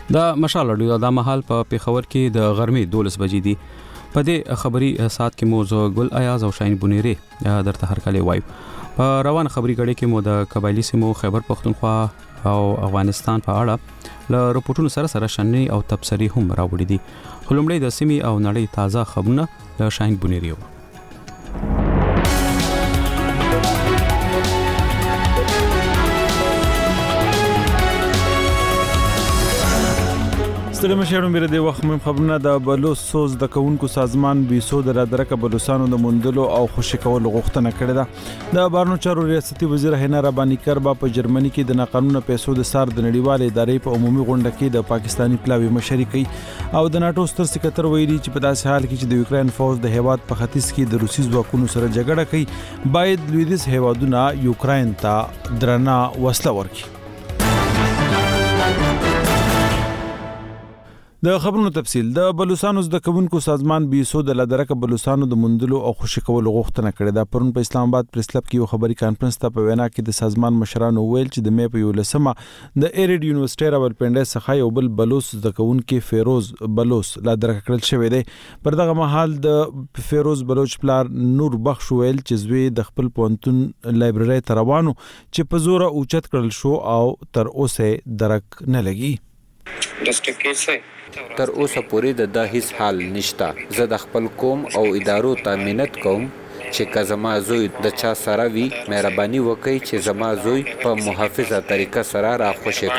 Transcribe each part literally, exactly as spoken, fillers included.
دا مشال اډیو د مهال په پیښور کې د غرمې دولس بجې دي. په دې خبري سات کې مو زه ګل ایاز او شاهین بونیری درته هر کله وایو. په روان خبري غړي کې مو د قبایلی سیمو خیبر پختونخوا او افغانستان په اړه له رپورټونو سره سره شننې او تبصرې هم راوړي دي. خلمړې د سیمې او نړۍ تازه خبرونه له شاهین بونیری. ستړي مشرانو بیره د وخت مهم خبرونه د بلوچ سوز د کونکو سازمان بیسو د رادرکه بلوچستانو د مندلو او خوشی کولو غوښتنه کړې ده. د بهرنیو چارو ریاستي وزیر حنا ربانی کربا په جرمني کې د ناقانونه پیسو د سار د نړیوالې ادارې په عمومي غونډه کې د پاکستانی پلاوی مشري کوي او د ناتو ستر سکتر ویلي چې په داسې حال کې چې د یوکرين فوج د هیواد په ختیځ کې د روسي ځواکونو سره جګړه کوي باید لویدیځ هیوادونه یوکرين ته درنه وسله ورکړي. د خبرونو تفصیل د بلوچستان د کونکو سازمان بیسو د لدرکه بلوچستان د مندلو او خوشی کولو غوښتنه کړې ده. پرون په اسلام آباد پریس کلب کې یو خبري کانفرنس ته په وینا کې د سازمان مشرانو ویل چې د مې په یو لسمه د ایریډ یونیورسيټي راولپنډي څخه یو بل بلوچ د کونکو فیروز بلوچ لدرکه کړل شوی دی. پر دغه مهال د فیروز بلوچ پلار نور بخش ویل چې زوی د خپل پونتون لایبرری ته روانو چې په زور اوچت کړل شو او تر اوسه درک نه لګي. تر اوسه پورې د دا هیڅ حال نشته. زه د خپل قوم او ادارو ته مننت کوم چې که زما زوی د چا سره وي مهرباني وکړئ چې زما زوی په محافظه طریقه سره را خوشی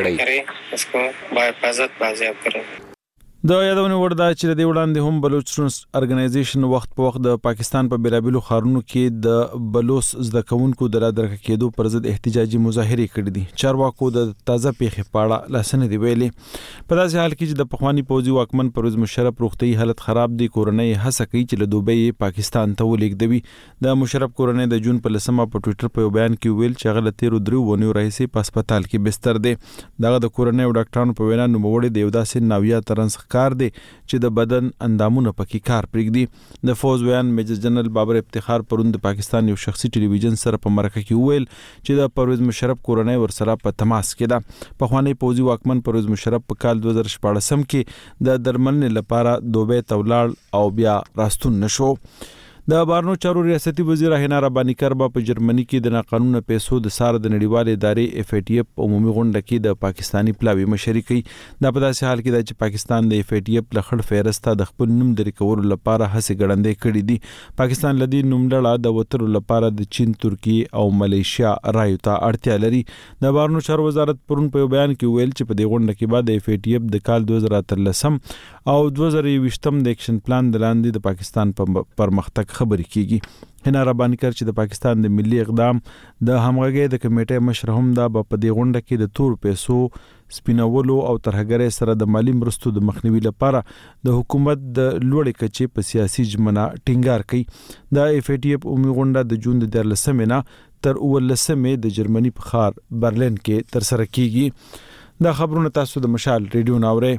کړئ. د یادونه ورده چې د وړاندې هم بلوچ سټوډنټس ارګنایزیشن وخت په وخت د پاکستان په بیلابلو خارونو کې د بلوچ زده کوونکو د رادرکه کېدو پر ضد احتجاجي مظاهره کړې دي. چارواکو د تازه پیښې پاړه لاسنه دی ویلي. په داسې حال کې چې د پخوانی پوځي واکمن پرویز مشرف روغتي حالت خراب دي کورنۍ هڅه کوي چې له دوبۍ پاکستان ته ولېږدوي. د مشرف کورنۍ د جون په لسمه په ټوئیټر په بیان کې ویل چې هغه تیر درو ونیو رئیس په هسپتال کې بستر دی. دغه د کورنۍ او ډاکټرانو په وینا نوموړي د یو داسې ناویا ترنس کار دی چې د بدن اندامونه پکې کار پرېږدي. د فوز ویان میجر جنرال بابر افتخار پرون د پاکستان یو شخصي ټلویزیون سره په مرکه کې ویل چې د پرویز مشرف کورنۍ ورسره په تماس کې ده. پخوانی پوځي واکمن پرویز مشرف په کال دوه زره شپاړس کې د درملنې لپاره دوبۍ ته ولاړ او بیا راستون نشو. د بهرنیو چارو ریاستي وزیر حنا ربانی کربا په جرمني کې د ناقانونه پیسو د سار د نړیوالې ادارې اف ای ټی اف عمومي غونډه کې د پاکستانی پلاوی مشري کوي. دا په داسې حال کې ده چې پاکستان د اف ای ټی اف لخړ فهرسته د خپل نوم د ریکورو لپاره هڅه ګړندې کړې دي. پاکستان لدی نوملړه د وترو لپاره د چین، ترکیه او ملیشیا رایو ته اړتیا لري. د بهرنیو چارو وزارت پرون په بیان کې ویل چې په دې غونډه کې بعد اف ای ټی اف د کال دوه زره اتلسم او دوه زره یوویشتم د اکشن پلان د لاندې د پاکستان په پرمختګ خبرې کیږي. حنا ربانی کر چې د پاکستان د ملي اقدام د همغږي د کمیټې مشر هم دا په دې غونډه کې د تور پیسو سپینولو او ترهګرۍ سره د مالی مرستو د مخنیوي لپاره د حکومت د لوړې کچې په سیاسي جمنه ټینګار کوي. د اف ای ټی اف عمومي غونډه د جون د دیارلسمې نه تر اوولسمې د جرمني په ښار برلین کې تر سره کیږي. دا خبرونه تاسو د مشال ریډیو ناوړئ.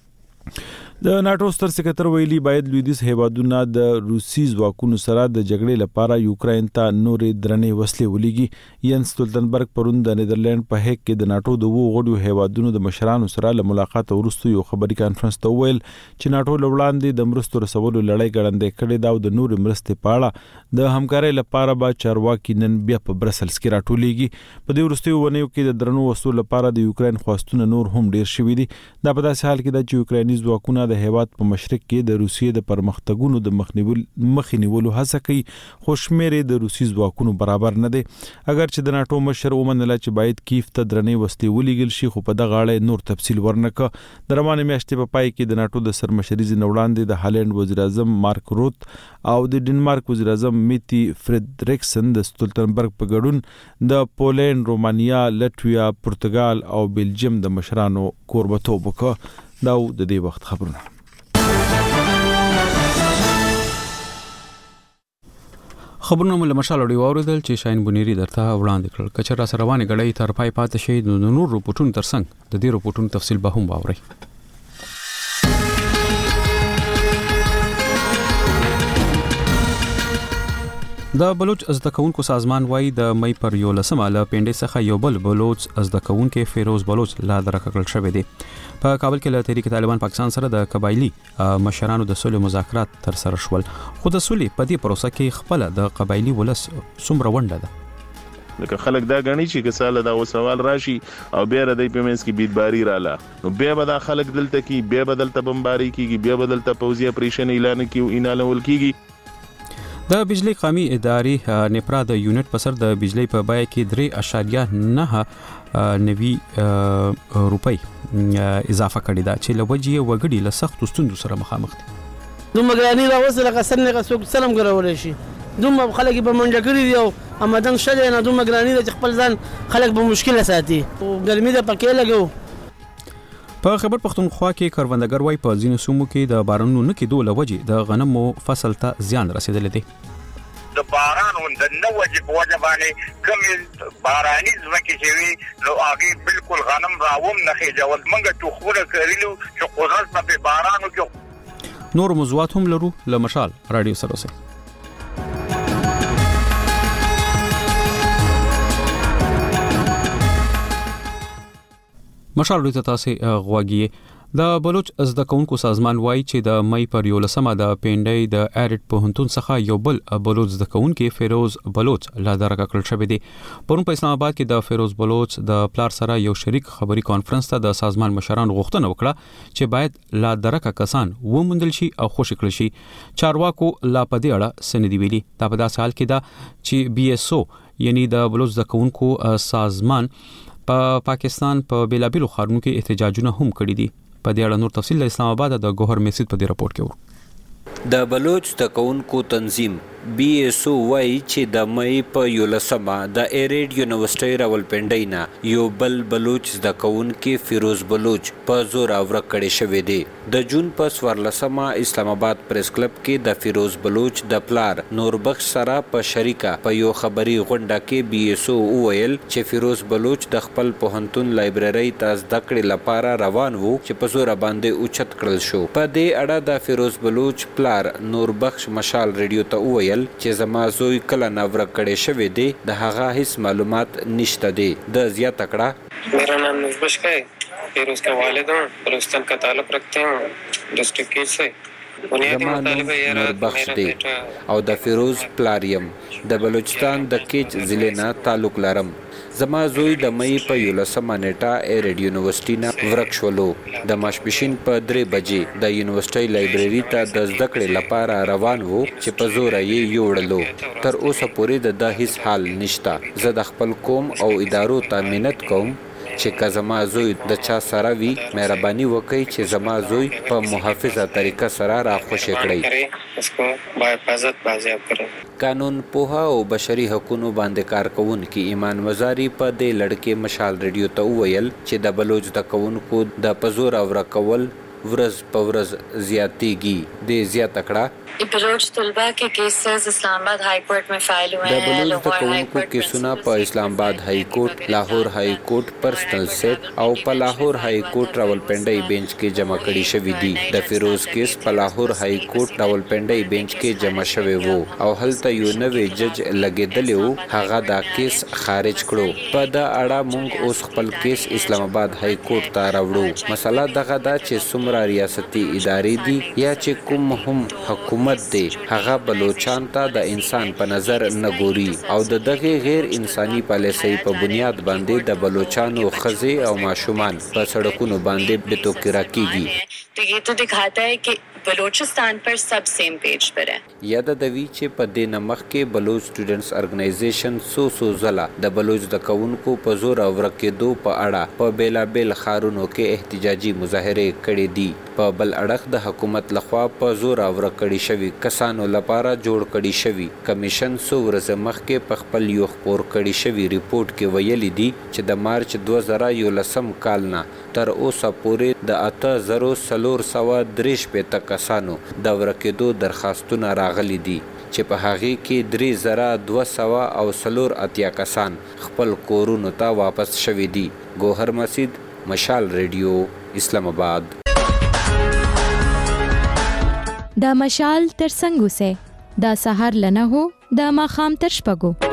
د ناتو ستر سکتر ویلي باید لویدیځ هیوادونه د روسي ځواکونو سره د جګړې لپاره یوکرين ته نورې درنې وسلې ولېږي. ینس ستولتنبرګ پرون د نیدرلند په هیګ کې د ناتو د وو غړو هیوادونو د مشرانو سره له ملاقات وروسته یو خبري کانفرنس ته ویل چې ناتو لوړاندې د مرستو رسولو لړۍ ګړندې کړې دا او د نورې مرستې پاړه د همکارۍ لپاره به چارواکي نن بیا په برسلز کې راټولېږي. په دې وروستیو ونیو کې د درنو وسلو لپاره د یوکرين خواستونه نور هم ډیر شوي دي. دا په داسې حال کې ده چې یوکریني ځواکونه د هیواد په مشرق کې د روسیې د پرمختګونو د مخې نیولو هڅه کوي خو شمېر د روسي ځواکونو برابر نه دی. اگر چې د ناتو مشر ومنله چې باید کیف ته درنې وسلې ولېږل شي خو په دغه اړه نور تفصیل ورنکړه. د روانې میاشتې په پای کې د ناتو د سرمشري ځینې وړاندې د هالند وزیر اعظم مارک روت او د ډنمارک وزیر اعظم میتی فریدریکسن د ستولتنبرګ په ګډون د پولند، رومانیا، لټویا، پرتګال او بلجیم د مشرانو کوربتوب وکړ. دا د دې وخت خبرونه. خبرونه مو له مشال اډیو اوریدل چې شاهین بونیری درته وړاندې کړل. کچر را سره روانې غړې تر پای پاتې شي د نور رپورټونو ترڅنګ د دې رپورټونو تفصیل به هم واورئ. د بلوچ زده کوونکو سازمان وایي د مې پر یولسمه له پنډې څخه یو بل بلوچ زده کوونکو فیروز بلوچ لا درکه کړل شوی دی. په کابل کې له تحریک طالبان پاکستان سره د قبایلی مشرانو د صلح مذاکرات تر سره شول، خو د صلح په دې پروسه کې خپل د قبایلی ولس څومره ونډه ده؟ لکه خلک دا غني چې کساله دا سوال راشي او بیا د پیمنس کې بیدباری رااله، نو بیا به دا خلک دلته کې بیا بدلته بمباری کیږي، بیا بدلته پوزي اپریشن اعلان کیو انالول کیږي. د بجلی قومي ادارې نیپرا د یونټ په سر د بجلی په بیه کې درې اشاریه نه نوي روپۍ اضافه کړې ده چې لوجې وګړي له سخت ستونزو سره مخامخ دي. دومره ګراني راوصله قسم نه څوک سلام غوړول شي، دومره خلک په منډه کړی دی او امدن شله نه دومره ګراني د خپل ځان خلک په مشکله ساتي او ګرمي د پکې لګو. په خبر پښتونخوا کې کروندګر وای په ځینو سیمو کې د بارانونو نه کېدو له وجې د غنمو فصل ته زیان رسیدلی دی. د باران د نه وجې په وجه باندې کوم باراني ځمکې چې وي نو هغې بالکل غنم راوم نه خېجول، موږ تخمونه کرلي چې قدرت به په باران وکړو. نور موضوعات هم لرو، له مشال راډیو سره اوسئ. مشال ورته تاسو غواګي. د بلوچ زده کوونکو سازمان وایي چې د مې پر یولسمه د پنډۍ د اریټ پوهنتون څخه یو بل بلوچ زده کوونکو فیروز بلوچ لا درکه کړل شوی دی. پرون په اسلام آباد کې د فیروز بلوچ د پلار سره یو شریک خبري کانفرنس ته د سازمان مشران غوښتنه وکړه چې باید لا درکه کسان ومندل شي او خوشی کړل شي. چارواکو لا په دې اړه سندې ویلي. دا په داسې حال کې ده چې بي اس او یعنی د بلوچ زده کوونکو سازمان په پا پاکستان په پا بیلابیلو ښارونو کې احتجاجونه هم کړي دي. په دې اړه نور تفصیل د اسلام آباد د ګوهر میسید په دې راپورټ کې وو. د بلوچ تکونکو تنظیم بی اس او وای چې د مې په یولسمه د ایریډ یونیورسيټي راولپنډۍ نه یو بل بلوچ د کونکو فیروز بلوچ په زور اورک کړي شوې دي. د جون په څوارلسمه اسلام آباد پریس کلب کې د فیروز بلوچ د پلار نور بخش سره په شریکه په یو خبري غونډه کې بی اس او ویل چې فیروز بلوچ د خپل پوهنتون لایبرری ته زده کړې لپاره روان وو چې په زور باندې اوچت کړل شو. په دې اړه د فیروز بلوچ پلار نور بخش مشال ریډیو ته ویل چې زما زوی کله ناورک کړي شوی دی، د هغه هیڅ معلومات نشته دی. د زیاته کړه मेरा नाम नुजबश का है, फिर उसके वालिद हूँ, बलूचिस्तान का ताल्लुक रखते हैं डिस्ट्रिक्ट की से. زما نوم نوربخش دی او د فیروز پلاریم د بلوچستان د کیچ ضلع نه تعلق لرم. زما زوی د مې په یولسمه نیټه ایریډ یونیورسيټي نه ورک شولو. د ماسپښین په درې بجې د یونیورسيټي لایبرری ته د زده کړې لپاره روان وو چې په زور یې یوړلو. تر اوسه پورې د هیڅ حال نشته. زه د خپل قوم او ادارو ته مننت کوم چې که زما زوی د چا سره وي مهرباني وکړئ چې زما زوی په محافظه طریقه سره راخوشي کړئ. قانون پوها او بشري حقوقو باندې کار کوونکي ایمان مزاری په دې لړکې مشال ریډیو ته وویل چې د بلوچ د کوونکو د پزور او رکول ورځ په ورځ زیاتېږي. د زیاته کړه بلوچ طلبا के केसेस इस्लामाबाद हाई कोर्ट में फाइल हुए हैं. د بلوچ د کوونکو کیسونه په اسلام آباد هائی کورټ، لاهور هائی کورټ، پرسنل سیټ او په لاهور هائی کورټ راولپنډۍ بینچ کې جمع کړي شوی دي. د فیروز کیس په لاهور هائی کورټ راولپنډۍ بینچ کې جمع شوی وو او هلته یو نوې جج لګیدلی وو، هغه دا کیس خارج کړو. په دا اړه مونږ اوس خپل کیس اسلام آباد هائی کورټ ته راوړو. مسله دغه ده چې څومره ریاستي ادارې دي یا چې کوم هم حکومت دی، هغه بلوچان ته د انسان په نظر نه ګوري او د دغه غیر انساني پالیسۍ په بنیاد باندې د بلوچانو ښځې او ماشومان په سړکونو باندې بتوکرا کیږي. तो ये तो दिखाता है कि बलूचिस्तान पर सब सेम पेज पर है. یاد دوی چې په دې نمخ کې بلوچ سټوډنټس ارګنایزیشن سو سو زلا د بلوچ د کونکو په زور او ورکېدو په اړه په بیلابل ښارونو کې احتجاجي مظاهره کړې دي. په بل اړخ د حکومت لخوا په زور او ورکړې شوی کسانو لپاره جوړ کړي شوی کمیشن سو ورځې مخکې په خپل یو خبر کړي شوی ریپورت کې ویلي دي چې د مارچ دوه زره یولسم کال نه تر اوسه پورې د اته زرو څلور سوه درې شپېته کسانو د ورکېدو درخواستونه راغلي دي چې په هغې کې درې زره دوه سوه او څلور اتیا کسان خپل کورونو ته واپس شوي دي. ګوهر مسید، مشال ریډیو، اسلام آباد. دا مشال تر څنګ اوسئ. دا سهار له نهو د ماخام تر شپږو.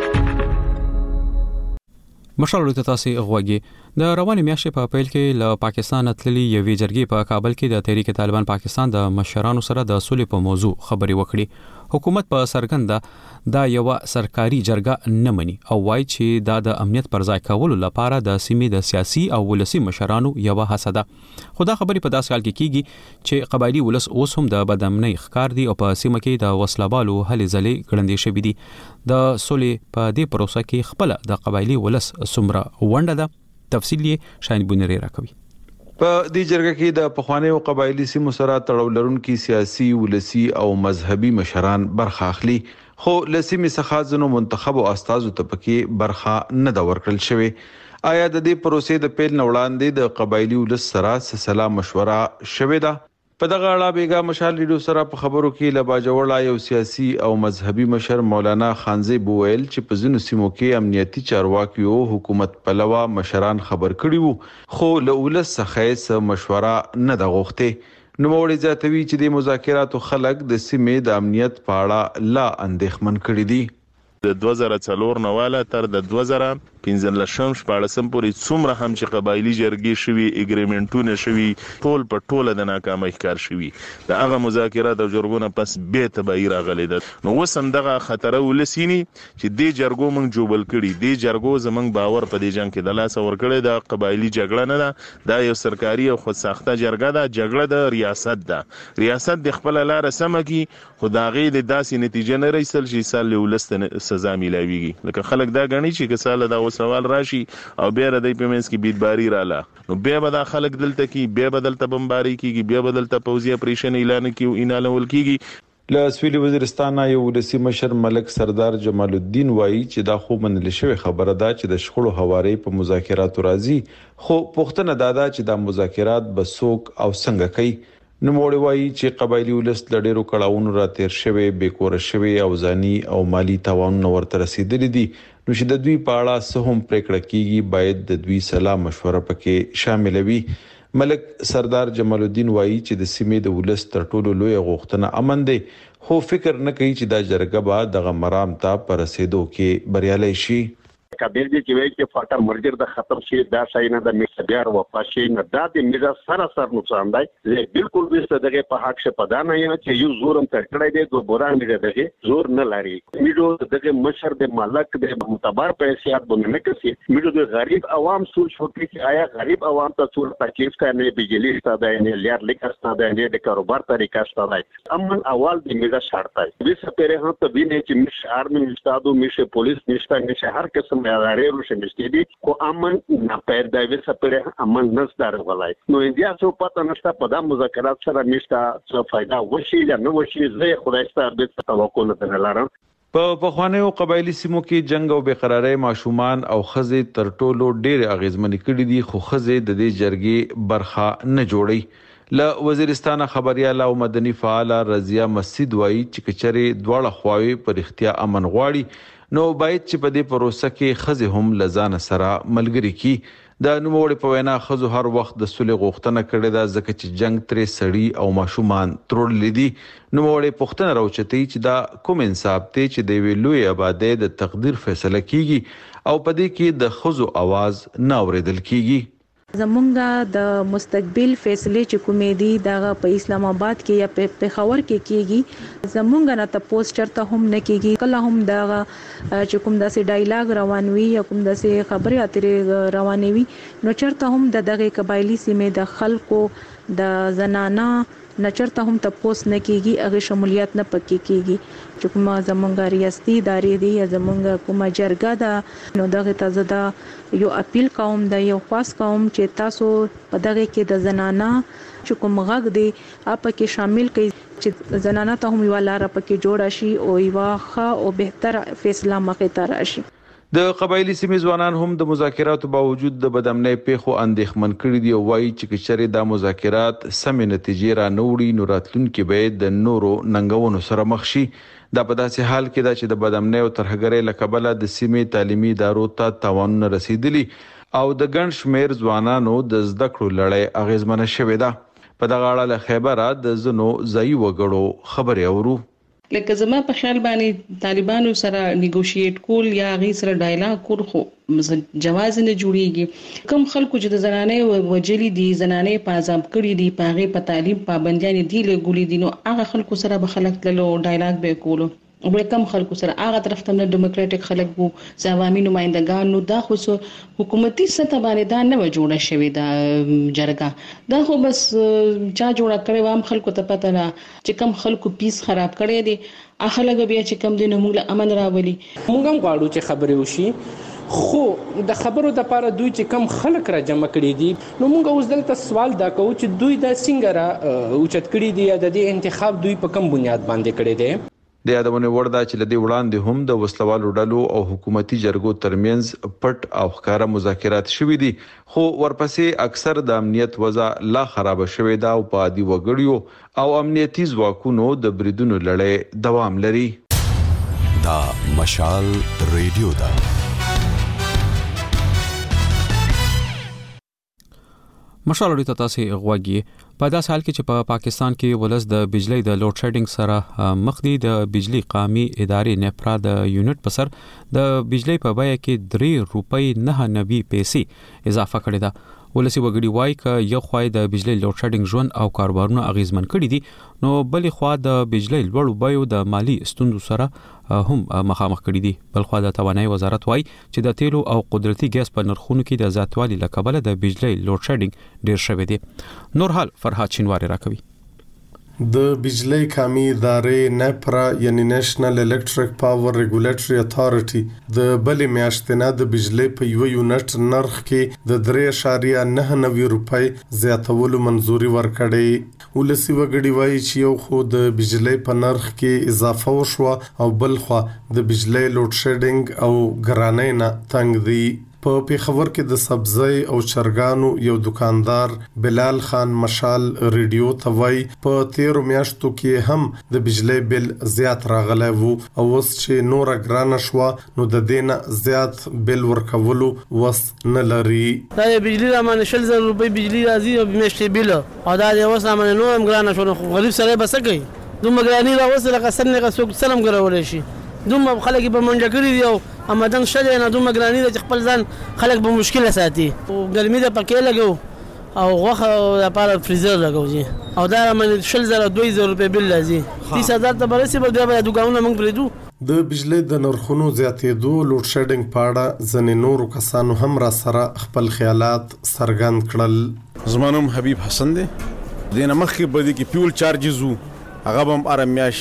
مشال ته تاسو غوږی د روانې میاشتې په اپریل کې له پاکستان تللي یوې جرګې په کابل کې د تحریک طالبان پاکستان د مشرانو سره د سولې په موضوع خبرې وکړي. حکومت په سرګنده دا یو سرکاري جرګه نه مني او وایي چې دا د امنیت پر ځای کولو لپاره د سیمې د سیاسي او ولسی مشرانو یو هڅه ده. خو دا خبرې په داس حال کې کیږي چې قبایلی ولس اوس هم د بدامنۍ ښکار دي او په سیمه کې د وسلوالو هلې ځلې ګړندې شوې دي. د سولې په دې پروسه کې خپل د قبایلی ولس سمره ونډه ده. تفصیل یې شاین بونری راکوي. په دې جرګه کې د پخوانیو قبایلی سیمو سره تړاو لرونکي سیاسي ولسی او مذهبي مشران برخه اخلي، خو لسیمې څخه ځینو منتخب او استازو ته پکې برخه نه دا ورکړل شوی. آیا د دې پروسې د پیل نه وړاندې د قبایلی ولس سره سلا مشوره شوې ده؟ په دغه اړه بیګا مشال ریډیو سره په خبرو کې له باجوړ یو سیاسي او مذهبي مشر مولانا خانزی بوویل چې په ځینو سیمو کې امنیتي چارواکیو حکومت پلوه مشران خبر کړي وو، خو له ولس څخه یې مشوره نه ده غوښتې. نوموړي زیاتوي چې د مذاکراتو خلک د سیمې د امنیت په اړه لا اندېښمن کړي دي. د دوه زره څلور نه واله تر د دوه زره پنځلسم شپاړسم پورې څومره هم چې قبایلی جرګې شوي، اګریمنټونه شوي، ټول په ټوله د ناکامۍ ښکار شوي. د هغه مذاکرات او جرګونه پس به تبعی راغلي ده. نو اوس هم دغه خطر ولسینی چې دې جرګو موږ جوبل کړي، دې جرګو زمنګ باور په دې جنگ کې د لاس ور کړی. د قبایلی جګړه نه ده، دا یو سرکاري او خود ساخته جرګه ده. جګړه د ریاست ده، ریاست د خپل لار سم کی، خو دا غي د داسې نتیجه نه رسول شي سال ولست سزا ملایويږي. لکه خلک دا غني چې کساله دا سوال راشي او بیا ردی پیمنس کې بیدباری رااله، نو بیا به دا خلک دلته کې بیا بدلته بمباری کیږي، بیا بدلته پوځي اپریشن اعلان کیو انالول کیږي. له سویلي وزیرستان یو ولسی مشر ملک سردار جمال الدین وایي چې دا خو منل شوی خبره ده چې د شخړو حواري په مذاکراتو راځي، خو پښتنه دادا چې دا مذاکرات به څوک او څنګه کوي. نوموړي وایي چې قبایلی ولس د ډیرو کړهونو را تیر شوی، بیکور شوی او ځاني او مالی تاوانونه ورته رسیدلي دي، نو چې د دوی په اړه څه هم پریکړه کیږي باید د دوی سلا مشوره پکې شامل وي. ملک سردار جمال الدین وایي چې د سیمې د ولس تر ټولو لوی غوښتنه امن دی، خو فکر نه کوي چې دا جرګه به د مرام ته پر رسیدو کې بریالي شي. کابل دی چې وایي چې فاټر مرګر د ختم شي، دا شای نه د میسبيار وفا شي نه، دا د میزه سره سر نقصان دی. زه بالکل وسته دغه په حق شه پدا نه یم چې یو زورم تر کړی دی، دو بوران دی دغه زور نه لري. میډو دغه مشر د مالک د معتبر پیسې باندې نه کوي. میډو د غریب عوام سوچ وکړي چې آیا غریب عوام ته څور تکلیف کوي، بجلی ستاده نه لیر لیک ستاده نه د کاروبار طریقه ستاده. امن اول د میزه شرط دی. وسه پره هم ته ویني چې مش آرمي استادو مشه پولیس نشته نشه هر قسم ادارې روشه نشته دي، خو امن نه پیدا وي سپره امن نشته راغلای. نو انډیا څو پته نشته په دا مذاکرات سره نشته څه فائدہ وشي یا نه وشي. زه خدای ستاسو د توقع نه لرم. په پخوانیو قبایلی سیمو کې جنگ او بقراری ماشومان او خزې تر ټولو ډېر اغیزمن کړي دي، خو خزې د دې جرګې برخه نه جوړي. له وزیرستان خبرياله او مدني فعال رضیا مسجد وایي چې کچري دواړه خواوې پر اختیار امن غواړي، نو باید چې په دې پروسه کې خزې هم لزان سره ملګری کی. د نوموړي په وینا خزو هر وخت د سولې غوښتنه کړې ده، ځکه چې جنگ ترې سړی او ماشومان ترورل دي. نوموړي پښتنه راوچتي چې دا کوم انصاف دی چې د ویلوی آبادی د تقدیر فیصله کیږي او په دې کې د خزو आवाज نه اوریدل کیږي. زمونږ د مستقبل فیصله چې کومې دي دغه په اسلام آباد کې یا په پېښور کې کیږي، زمونږ نه ته پوسټر ته هم نه کیږي. کله هم دغه چې کوم داسې ډایلاګ روانوي یا کوم داسې خبرې اترې روانوي، نو چرته هم د دغه قبایلی سیمې د خلکو د زنانه نچرته هم ته پوس نه کیږي، هغه شمولیت نه پکې کیږي. چې کومه زمونږ ریاستي ادارې دي یا زمونږ کومه جرګه ده، نو دغه تازه دا یو اپیل کوم د یو خاص قوم چې تاسو په دغه کې د زنانه چې کوم غږ دی اپ کې شامل کړئ چې زنانه ته هم یو لار پکې جوړ شي او یو ښه او بهتر فیصله مخې ته راشي. د قبایلی سیمې ځوانان هم د مذاکراتو باوجود د بدامنۍ پیښو اندېښمن کړي دي او وایي چې کچري دا مذاکرات سمې نتیجې را نه وړي، نو راتلونکي به د نورو ننګونو سره مخ شي. دا په داسې حال کې ده چې د بدامنۍ او ترهګرۍ له کبله د سیمې تعلیمي ادارو ته تاوانونه رسیدلي او د ګڼ شمېر ځوانانو د زده کړو لړۍ اغیزمنه شوې ده. په دغه اړه له خیبره د ځینو ځایي وګړو خبرې اورو. لکه زما په خیال باندې طالبانو سره نیګوشیټ کول یا غي سره ډایلاګ کول خو جواز نه جوړیږي. کوم خلکو چې د زنانه وجلی دي زنانه په عذاب کړی دي پاغه په تعلیم پابندیان دي له ګولې دي نو هغه خلکو سره به خلک تللو ډایلاګ به کولو او کم خلکو سره هغه طرف ته د ډیموکراټک خلک وو عوامي نمائندګان نو دا خو حکومتي سطح باندې دا نه جوړه شوې دا جرګه دا خو بس چا جوړه کړې وام خلکو ته پته نه چې کم خلکو پیس خراب کړي دي اخلګ بیا چې کم دین موږ امن راولي. موږ هم غواړو چې خبرې وشي خو د خبرو د لپاره دوی چې کم خلک را جمع کړي دي نو موږ اوس دلته سوال دا کوو چې دوی د څنګه را اوچت کړي دي د دې انتخاب دوی په کم بنیاد باندې کړي دي. د یادونه وردا چې لدی وړاندې هم د وسلوالو ډلو او حکومتي جرګو ترمنځ پټ او ښکارا مذاکرات شوې دي خو ورپسې اکثر د امنیت وضع لا خراب شوې ده او په عادي وګړیو او امنیتي ځواکونو د بریدونو لړۍ دوام لري. دا مشال ریډیو ده. مشال اړیته تاسو غواګي په داس حال کې چې په پاکستان کې ولس د بجلی د لوډ شیډینګ سره مخ دي د بجلی قومي ادارې نپرا د یونټ په سر د بجلی په بیه کې درې روپۍ نه نوي پیسې اضافه کړې ده. ولسی وګړي وای ک یو خوای د بجلی لوډ شیډینګ ژوند او کاروبارونه اغیزمن کړي دي نو بلې خوا د بجلی لوړ بیو د مالی ستوندو سره هم مخامخ کړي دي. بل خوا د توانایي وزارت وای چې د تیلو او قدرتي ګاز په نرخونو کې د زیاتوالي لکبله د بجلی لوډ شیډینګ ډیر شوی دی. نور حال فرهاد شینواری راکوي. د بجلی قومي ادارې نپرا یعنی نېشنل الکتریک پاور ریګولیټری اتھارټي د بلې میاشتې نه د بجلی په یو یونټ نرخ کې د درې اعشاریه نه نوي روپۍ زیاتولو منزوري ورکړې. ولسی وګړي وایي چې یو خو د بجلی په نرخ کې اضافه وشوه او بل خو د بجلی لوډ شیډینګ او ګرانۍ نه تنګ دي. په پیښور کې د سبزی او چرګانو یو دکاندار بلال خان مشال ریډیو ته وایي په تیرو میاشتو کې هم د بجلی بل زیات راغلی وو او اوس چې نور ګرانه شوه نو د دې نه زیات بل ورکولو وس نه لري. دا د بجلی رامانه شل زره روپۍ بجلی راځي او میاشتې بل او دا د اوس رامانه نور هم ګرانه شو نو غریب سره به څه کوي دومره ګراني راوځي لکه څنګه څوک سلام کولی شي دومره خلک په منډه کړي دي او امدن شله نه دومره ګراني د خپل ځان خلک په مشکله ساتي او ګرمي د پکې لګو او غوخه لپاره فریزر لګو او دا من شل زره دوه زره روپۍ بل لازم تیس هزار ته برسي به دا دغاونه موږ پریدو. د بجلی د نرخونو زیاتېدو لوډ شیډینګ پاړه ځنې نورو کسانو هم را سره خپل خیالات څرګند کړل. زمانوم حبیب حسن دی دینه مخکې بده کې فیول چارجز وو هغه هم ارمیاش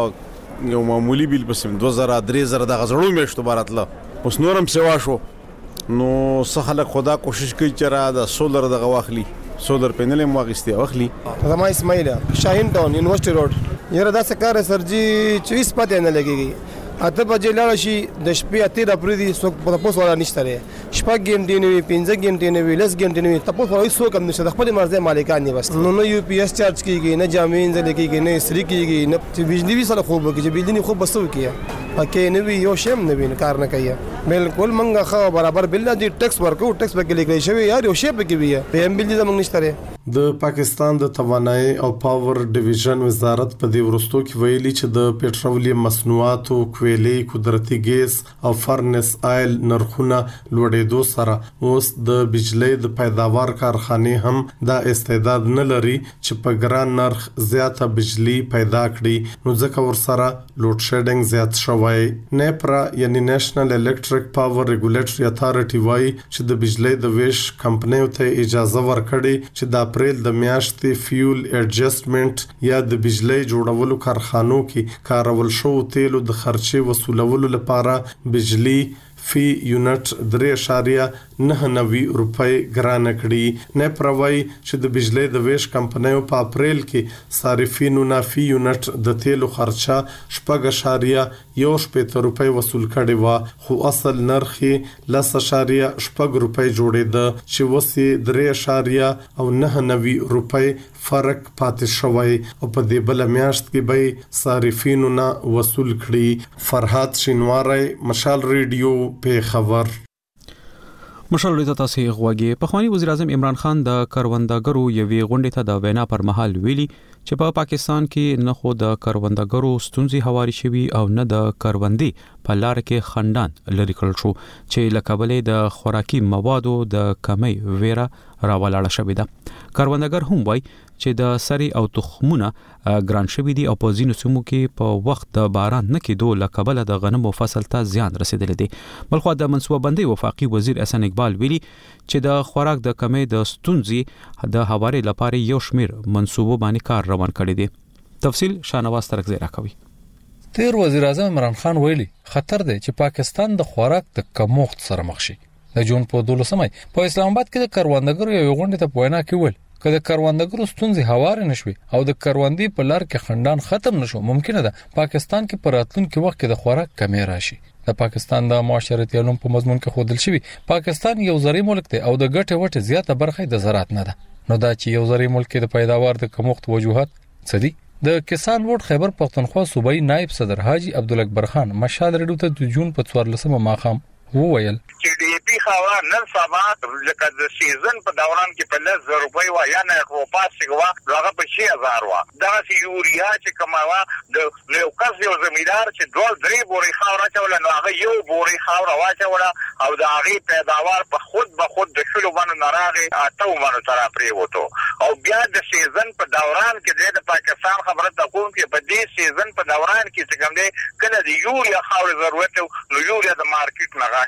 یو معمولی بیل پسیم دو زره درې زره د غزړو میشتو باراتله اوس نورم سیوا شو نو څه خلک خدا کوشش کوي چې را د سولر د غواخلی سولر پینل هم واغستي واخلي. زما اسماعیل شاهین ټاون یونیورسيټي روډ یره دا څه کار سرجی چوبیس پته نه لګيږي اته بجې لاړ شي د شپې اته د پردي څوک په تاسو ولا نشته لري شپږ ګنټې نه وي پنځه ګنټې نه وي لس ګنټې نه وي تاسو وایي څوک هم نشته خپل مرزه مالکان نه بس نو نو یو پی ایس چارج کیږي نه جامین ځل کیږي نه سری کیږي نه چې بجلی وی سره خوب کیږي بجلی نه خوب بسو کیه پکې نه وی یو شیم نه وی کار نه کوي بالکل منګه خو برابر بل دی ټیکس ورکو ټیکس به کې لیکل شوی یار یو شی به کې وی په ام بل دي زمونږ نشته. د پاکستان د توانایي او پاور ډیویژن وزارت په دې ورستو کې ویلي چې د پېټرولیم مصنوعاتو کویلې قدرتي ګیس او فرنس آیل نرخونه لوړېدو سره اوس د بجلی د پیداوار کارخانې هم دا استعداد نه لري چې په ګران نرخ زیاته بجلی پیدا کړي نو ځکه ورسره لوډ شیډینګ زیات شوی. نپرا یعنی نېشنل الکتریک پاور ریګولیټری اتھارټي وایي چې د بجلی د ویش کمپنیو ته اجازه ورکړي چې د اپریل د میاشتې فیول ایڈجسټمنټ یا د بجلی جوړولو کارخانو کې کارول شو تیلو د خرچې وصولولو لپاره بجلی فی یونټ درې اعشاریه نه نوي روپۍ ګرانه کړي. نه پروي چې د بجلی د ویش کمپنیو په اپریل کې صارفینو نه فی یونټ د تیلو خرچه شپږ اعشاریه یو شپږ روپۍ وصول کړي و خو اصل نرخ یې لس اعشاریه شپږ روپۍ جوړېده چې وسی درې اعشاریه او نه نوي روپۍ فرق پاتې شوی او په دې بل میاشت کې به صارفینو نه وصول کړي. فرهاد شینواری مشال ریډیو په خبر. مشال ریته تاسو غوږی په خواني وزیر اعظم عمران خان د کروندګرو یوې غونډې ته د وینا پر مهال ویلي چې په پا پاکستان کې نه خو د کروندګرو ستونزې هواري شوي او نه د کروندې په لار کې خندان لري کړل شو چې لکبلې د خوراکي موادو د کمی ویره راولاړه شوې ده. کروندګر هم وایي چې د سری او تخمونه ګران شوي دي او په ځینو سیمو کې په وخت د باران نه کېدو لکبله د غنمو فصل ته زیان رسیدلی دی. بلخو د منصوبه بندي وفاقي وزیر احسان اقبال ویلي چې د خوراک د کمی د ستونزې د هواري لپاره یو شمیر منصوبو باندې کار روان کړی دی. تفصیل شانواز ترک زیرا کوي. تیر وزیر اعظم عمران خان ویلي خطر دی چې پاکستان د خوراک د کمښت سره مخ شي. د جون په دولسمه په اسلام آباد کې د کروندګرو یو غونډه ته وینا کوي کله کروندګرو ستونزې هوار نشوي او د کروندې په لار کې خندان ختم نشو ممکنه ده پاکستان کې پر راتلونکي وخت کې د خوراک کمی راشي. د پاکستان د معاشرتي علوم په مضمون کې خودل شوی پاکستان یو زرعي ملک دی او د ګټه وټه زیاته برخه د زراعت نه ده. نو دا چې یو زرعي ملک د پیداوار د کمښت وجوهات څه دي؟ د کسان ووټ خیبر پختونخوا صوبایي نائب صدر حاجی عبدالله برخان مشال رډو ته د جون په څوارلسمه ماښام وویل چې ډي پی خاوه نن سبا لکه د سیزن په دوران کې په لس زره روپۍ وا یا نه روپا سیګوا هغه په شي هزار وا دا سی یوریا چې کماوه د یو کس یو زمیدار چې دوه درې بوري خاور اچول نو هغه یو بوري خاور واچول او د هغه پیداوار په خود به خود د شلو باندې ناراغه اته باندې تر پرې وته او بیا د سیزن په دوران کې د پاکستان خبره ته کوم چې په دې سیزن په دوران کې څنګه دی کله د یوریا خاور ضرورت نو یوریا د مارکیټ نه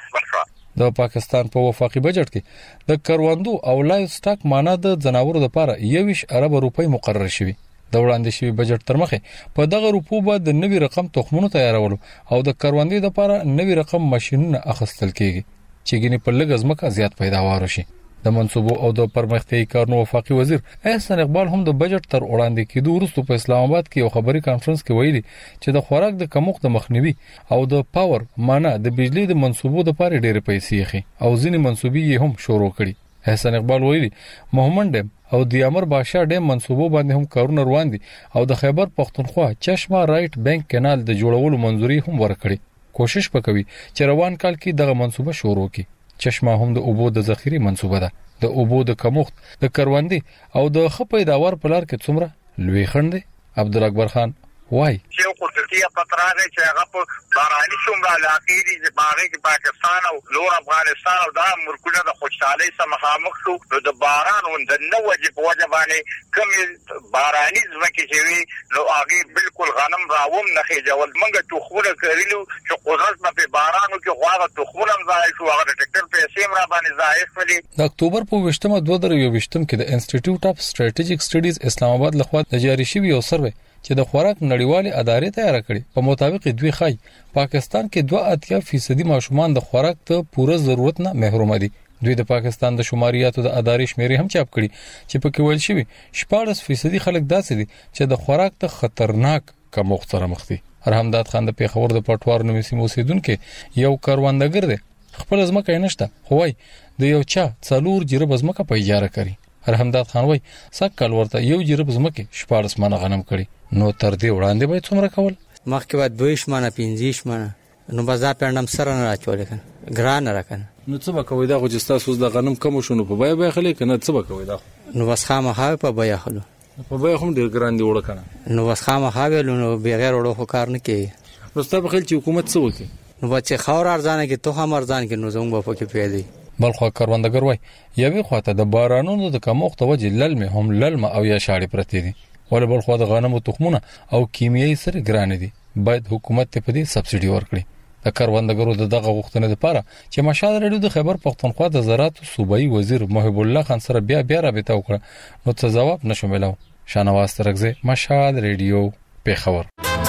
د پاکستان په وفاقي بجټ کې د کروندو او لایف سټاک معنا د جناورو لپاره یویش ارب روپۍ مقرر شوی. د وړاندې شوی بجټ تر مخه په دغه روپو به د نوي رقم تخمونو تیارولو او د کروندې لپاره نوي رقم ماشينونه اخیستل کیږي چې ګینه په لږ ځمکه زیات پیداوار شي. د منصوبو او د پرمختیايي کارونو وفاقي وزیر احسان اقبال هم د بجټ تر وړاندې کېدو وروسته په اسلام آباد کې یو خبري کانفرنس کې ویلي چې د خوراک د کمښت د مخنیوي او د پاور معنا د بجلی د منصوبو لپاره ډېر پیسې خي او ځینې منصوبې یې هم شروع کړي. احسان اقبال ویلي مومن ډیم او د امر بادشاه ډیم منصوبو باندې هم کارونه روان دي او د خیبر پختونخوا چشمه رائټ بانک کانال د جوړولو منځوري هم ورکړي. کوشش وکوي چې روان کال کې دغه منصوبه شروع کړي. چشمه هم د اوبو د ذخیره منصوبه ده. د اوبو د کمښت د کروندې او د خپې پیداوار په لار کې څومره لوی خند دی. عبدالله اکبر خان وای چې قدرتي پترانه چې هغه په باراني څومره علاقې دي چې باغې کې پاکستان او نور افغانستان او دا ملکونه د خوشحالي سره مخامخ شو نو د باران او د نو وجه په وجه باندې کوم باراني ځمکې چې وي نو هغه بالکل غنم راوم نه خېجول منګه توخونه کړلو چې قدرت په بارانو کې غواغه توخونه ځای شو هغه ټریکټر پیسې را باندې ځای شولې. د اکتوبر په وشتمه دوه زره یوویشتم کې د انسټیټیوټ اف سټریټیجیک سټډیز اسلام آباد لخوا د جاری شوی یو سروې چې د خوراک نړیوالې ادارې تیار کړي په مطابق دوی خای پاکستان کې دوه اتیا فیصدي ماشومان د خوراک ته پوره ضرورت نه محروم دي. دوی د پاکستان د شماریاتو د ادارې شمیرې هم چاپ کړي چې په کې ویل شوی شپږ فیصدي خلک داسې دي چې د خوراک ته خطرناک کمښت سره مخ دي. رحمداد خان د پیښور د پټوار نوې سیمو اوسیدونکو یو کروندګر دی. خپل ځمکه یې نشته خو وای د یو چا څلور جریب ځمکه په اجاره کوي. رحمداد خان وای سک کال ورته یو جریب ځمکه شپږ منه غنم کړي نو تر دې وړاندې به څومره کول مخکې بعد دویش منه پنځیش منه نو بازار پندم سره نه راچول کنه ګران راکنه نو څه به کوي دا خو چې تاسو د غنم کم شونه په بای بای خلک نه څه به کوي دا نو بس خامخا په بای خلو په بای هم ډیر ګران دی وړه کنه نو بس خامخا ویلو نو بغیر وړو خو کار نه کوي. نو ستاسو خل چې حکومت څه وکړي نو بچي خاور ارزانه کې تو هم ارزان کې نو زموږ په کې پیدا بلخو کروندګر وای یوې خواته د بارانونو د کمښت وجه للمه هم للمه او یا شاړې پرتی دي ول بلخو د غنمو تخمونه او کیمیاوي سره ګران دي باید حکومت ته په دې سبسيډي ورکړي. د کروندګرو د دغه غوښتنې لپاره چې مشال رډو د خیبر پختونخوا د زراعت صوبایي وزیر محب الله خان سره بیا بیا رابطه وکړه نو څه جواب نشو ملو. شانواز ترغزه مشال ریډیو پیښور.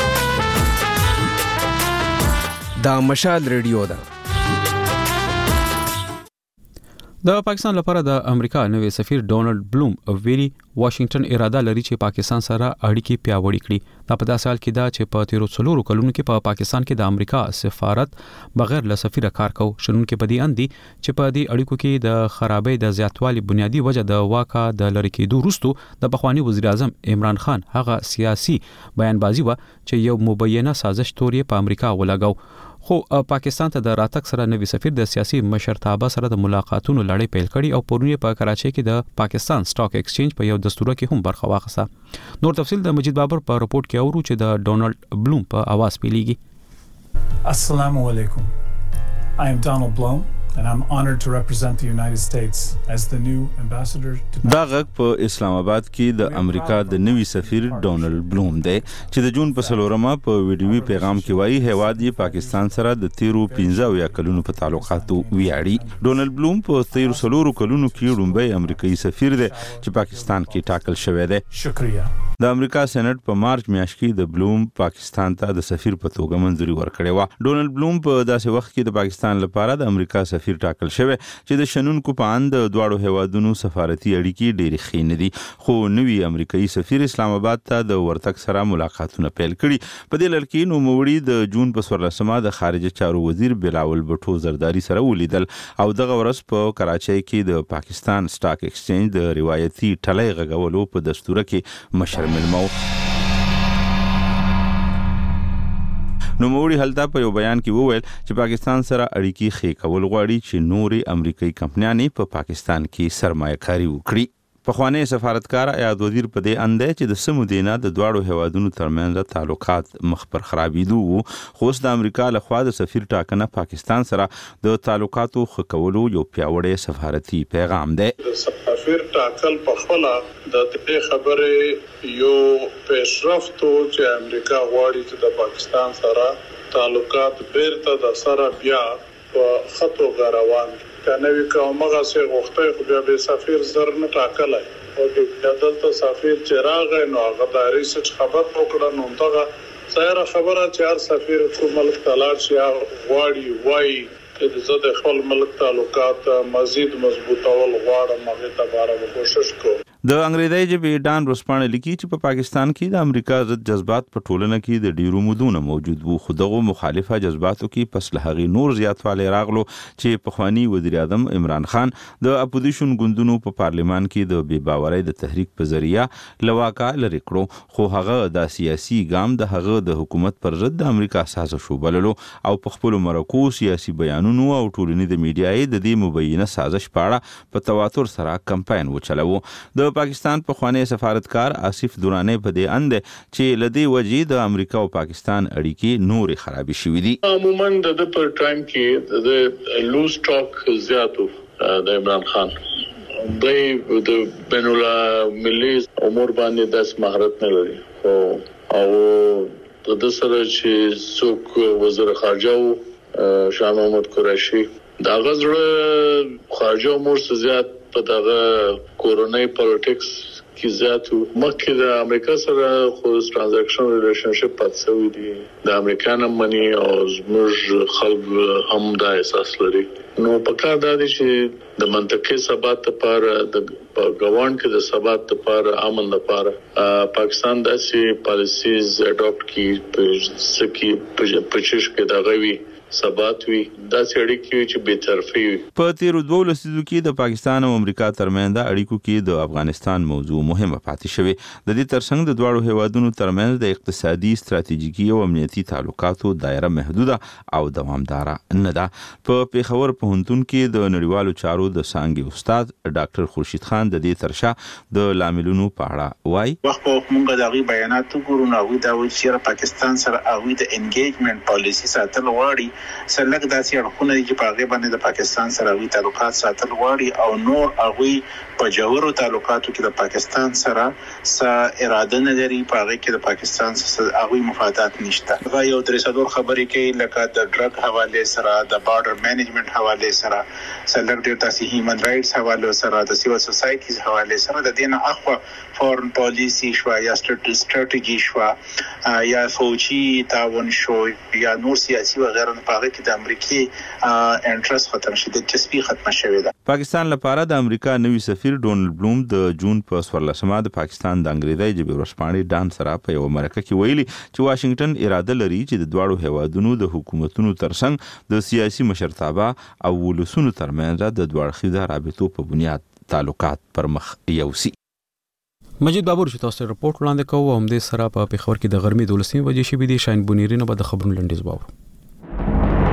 دا مشال ریډیو ده. د پاکستان لپاره د امریکا نوې سفیر ډونالد بلوم ویلي واشنگټن اراده لري چې پاکستان سره اړیکې پیاوړې کړي. دا په داسې حال کې دا چې په تیرو څلورو کلونو کې په پاکستان کې د امریکا سفارت بغیر له سفیر کار کو شنن کې بدی اندي چې په دې اړیکو کې د خرابې د زیاتوالي بنیادی وجه د واکا د لری کېدو وروسته د بخوانی وزیر اعظم عمران خان هغه سیاسي بیانبازي و چې یو مبینه سازش توري په امریکا ولګاو خو پاکستان ته د راتګ سره نوی سفیر د سیاسي مشرتابه سره د ملاقاتونو لړۍ پیل کړي او پورونی په کراچۍ کې د پاکستان سٹاک ایکسچینج په یو دستور کې هم برخه واخیسته. نور تفصیل د مجید بابر په رپورت کې اورو چې د ډونالد بلوم په आवाज پیلېږي. Assalamu alaikum. I am Donald Blum and I'm honored to represent the United States as the new ambassador to دا غږ په اسلام آباد کې د امریکا د نوي سفیر ډونالد بلوم دی چې د جون په څلورمه په ویډیوي پیغام کې وایي هیواد یې پاکستان سره د تیرو پنځه یا کلونو په تعلقاتو ویاړي. ډونالد بلوم په تیرو څلورو کلونو کې لومړی امریکایي سفیر دی چې پاکستان کې ټاکل شوی دی. شکریہ. د امریکا سېنات په مارچ میاشت کې د بلوم پاکستان ته د سفیر په توګه منځوري ورکړې و. ډونالد بلوم په داسې وخت کې د پاکستان لپاره د امریکا سفیر ټاکل شوی چې د شنونکو په اند د دواړو هیوادونو سفارتي اړیکې ډېرې ښې نه دي. خو نوي امریکایي سفیر اسلام آباد ته د ورتګ سره ملاقاتونه پیل کړي. په دې لړ کې نوموړي د جون په څوارلسمه د خارجه چارو وزیر بلاول بټو زرداری سره ولیدل او دغه ورځ په کراچۍ کې د پاکستان سٹاک ایکسچینج د روایتي ټلۍ غږولو په دستور کې مشر ملمو. نو موري هلته په یو بیان کې وویل چې پاکستان سره اړیکې ښې کول غواړي چې نورې امریکایي کمپنیانې په پاکستان کې سرمایه‌کاري وکړي. پخوانی سفارتکار ایاد وزیر په دې اند چې د سمو دینه د دواړو هیوادونو ترمنځ تعلقات مخ پر خرابېدو وو. خو د امریکا لخوا د سفیر ټاکنه پاکستان سره د تعلقاتو ښه کولو یو پیاوړی سفارتي پیغام دی. سفیر ټاکل په خپل د دې خبرې یو پیشرفت چې امریکا غواړي چې د پاکستان سره تعلقات بیرته د سره بیا په خطو غروان کنوي کومه سه غوښته خو بیا به سفیر زر نه ټاکلای او د دلته سفیر چراغ نو هغه د ریسرچ خبر وکړه نو دغه ظاهر خبره چې هر سفیر کوم ملک تلاش یا غواړي وای چې زه د خپل ملک تعلقات مزید مضبوطول غواړم هغه ته باره کوشش کوم. د انګریزي ژبې ډان روسپانه لیکي چې په پاکستان کې د امریکا ضد جذبات په ټولنه کې د ډیرو مودونو موجود وو. خو دغه مخالفه جذباتو کې پس له هغې نور زیاتوالی راغلو چې پخوانی وزیر اعظم عمران خان د اپوزیشن ګوندونو په پارلیمان کې د بې باورۍ د تحریک په ذریعہ لواکا لري کړو. خو هغه د سیاسي ګام د هغه د حکومت پر ضد د امریکا سازش وبللو او په خپل مرکو سیاسي بیانونو او ټولنیز میډیا د دې مبینه سازش په اړه په تواتر سره کمپاین وچلوه. د پاکستان په خوانی سفارتکار آصف دورانی په دې اند چې لدی وجې د امریکا او پاکستان اړیکې نورې خرابې شوې دي. عموما د پر ټایم کې د لوز ټاک زیاتو د عمران خان د د بین المللي امور باندې داس مهارت نه لري او د سره چې څوک وزیر خارجه شاه محمود قریشي دا غزړه خارجه امور زیات په دغه کورونای پالیټکس کې زیاتو مکه د امریکا سره خو ترانزیکشن ریلیشنشپ پاتې دي د امریکان منی او زموږ خلک هم دا احساس لري. نو په کار دا دي چې د منطقي ثبات لپاره د غوان کې د ثبات لپاره امن لپاره پاکستان داسې پالیسیز اډاپټ کړي په سکی پچش کې دا غوي ثبات وي دا سړی کې چې به طرفي وي. په تیر دوه لسیزو کې د پاکستان او امریکا ترمنځ اړیکو کې د افغانستان موضوع مهمه پاتې شوې. د دې ترڅنګ د دواړو هیوادونو ترمنځ د اقتصادي ستراتیژیکي او امنیتي تعلقاتو دایره محدوده او دوامدار نه ده. په پیښور پوهنتون کې د نړیوالو چارو د څانګې استاد ډاکټر خورشید خان د دې ترشا د لاملونو په اړه وایي. وخت په موږ د غي بیانات وګورو نو دا وایي چې پاکستان سره هغه د انګیجمنت پالیسی ساتل غواړي سلګ داسې اړخونه چې په هغه باندې د پاکستان سره وی تعلقات ساتل غواړي او نور هغه په جوړو تعلقاتو کې د پاکستان سره س اراده نه لري. په هغه کې د پاکستان سره هغه مفادات نشته. هغه یو درې څلور خبرې کوي لکه د ډرګ حواله سره د بارډر مینجمنت حواله سره سلګ ډیر تاسو هیومن رائټس حواله سره د سیول سوسایټیز حواله سره د دینه اخوا فورن پالیسی شو یا ستراتیژي شو یا فوجي تعاون شو یا نور سیاسي وغیرہ په هغه کې د امریکای انټرست ختم شي د چسپی ختم شوی ده. پاکستان لپاره د امریکا نوي سفیر ډونالد بلوم د جون په څوارلسمه د پاکستان د انګریزي ژبې ورځپاڼې ډان سره په یو مرکه کې ویلي چې واشنگټن اراده لري چې د دواړو هیوادونو د حکومتونو ترڅنګ د سیاسي مشرتابه او ولسونو ترمنځ د دوه اړخیزه رابطو په بنیاد تعلقات پر مخ یوسي. مجید بابور چې تاسو رپورت وړاندې کوو هم د سره په پیښور کې د غرمې دولسمې بجې شوې دي. شاین بونیرینو به د خبرونو لنډیز باور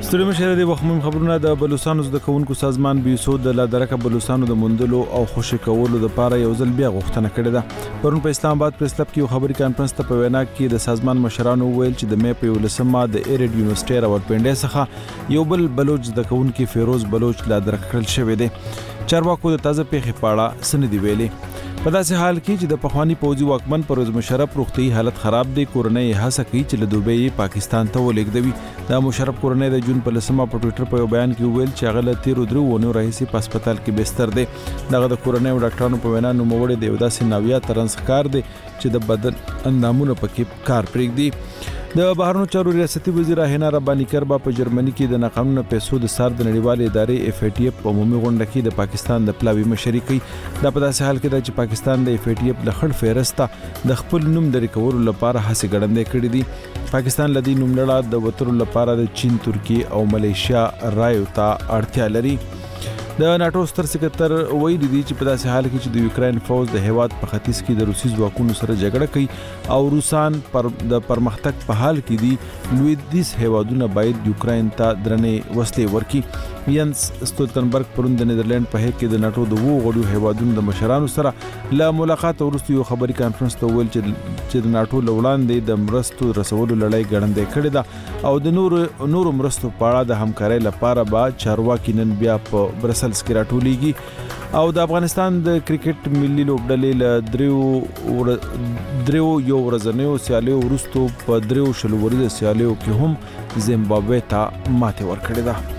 ستړي مشه د وخمن خبرونه د بلوچستان د کوونکو سازمان بیسو د لادرکه بلوچستان د مندلو او خوشی کولو د پاره یو ځل بیا غوښتنه کړې ده. پرون په اسلام آباد پریس کلب کې خبري کانفرنس ته په وینا کې د سازمان مشرانو ویل چې د مې په ولسمه د ایرډ یونیورسيټي راوړپنډه څخه یو بل بلوچ د کوونکو فیروز بلوچ لادرکه کړل شوی دی. چارواکو د تازه پیښې پاړه سندې ویلي. په داسې حال کې چې د پخوانی پوځي واکمن پرویز مشرف روغتي حالت خراب دی، کورنۍ هڅه کوي چې له دوبۍ پاکستان ته ولېږدوي. دا مشرف کورنۍ د جون په لسمه په ټوئیټر په بیان کې ویل چې هغه له تیرو درو ونو راهیسې په هسپتال کې بستر دی. دغه د کورنۍ او ډاکټرانو په وینا نوموړی د یو داسې ناویا ترنسکار دی چې د بدن اندامونو پکې کار پرېږدي. د بهرنیو چارو ریاستي وزیر هینا ربانی کربا په جرمني کې د ناقانونه پیسو د سار د نړیوال ادارې اف ای ټی اف په عمومي غونډه کې د پاکستان د پلاوی مشري کوي. دا په داسې حال کې ده چې پاکستان د اف ای ټی اف له خړ فهرسته د خپل نوم د ریکورولو لپاره هڅې ګړندې کړې دي. پاکستان لدی نوم لړا د وترو لپاره د چین، ترکیه او ملیشیا رایو ته اړتیا لري. د ناتو ستر سکرټر وایي دي چې په داسې حال کې چې د یوکرين فوج د هیواد په ختیځ کې د روسي ځواکونو سره جګړه کوي او روسان پر د پرمختګ په حال کې دي، لویدیځ هیوادونه باید یوکرين ته درنې وسلې ورکړي. ینس ستولتنبرګ پرون د نیدرلند په هیګ کې د ناتو د وو غړو هیوادونو د مشرانو سره له ملاقات وروسته یو خبري کانفرنس ته ویل چې د ناتو لوړاندې د مرستو رسولو لړۍ ګړندې کړې ده او د نور نور مرستو په اړه د همکارۍ لپاره به چارواکي نن بیا په برسلز کې راټولېږي. او د افغانستان د کرکټ ملي لوبډلې له دریو دریو یو ورځنیو سیالیو وروسته په دریو شلو ورځې سیالیو کې هم زیمبابوې ته ماتې ورکړې ده.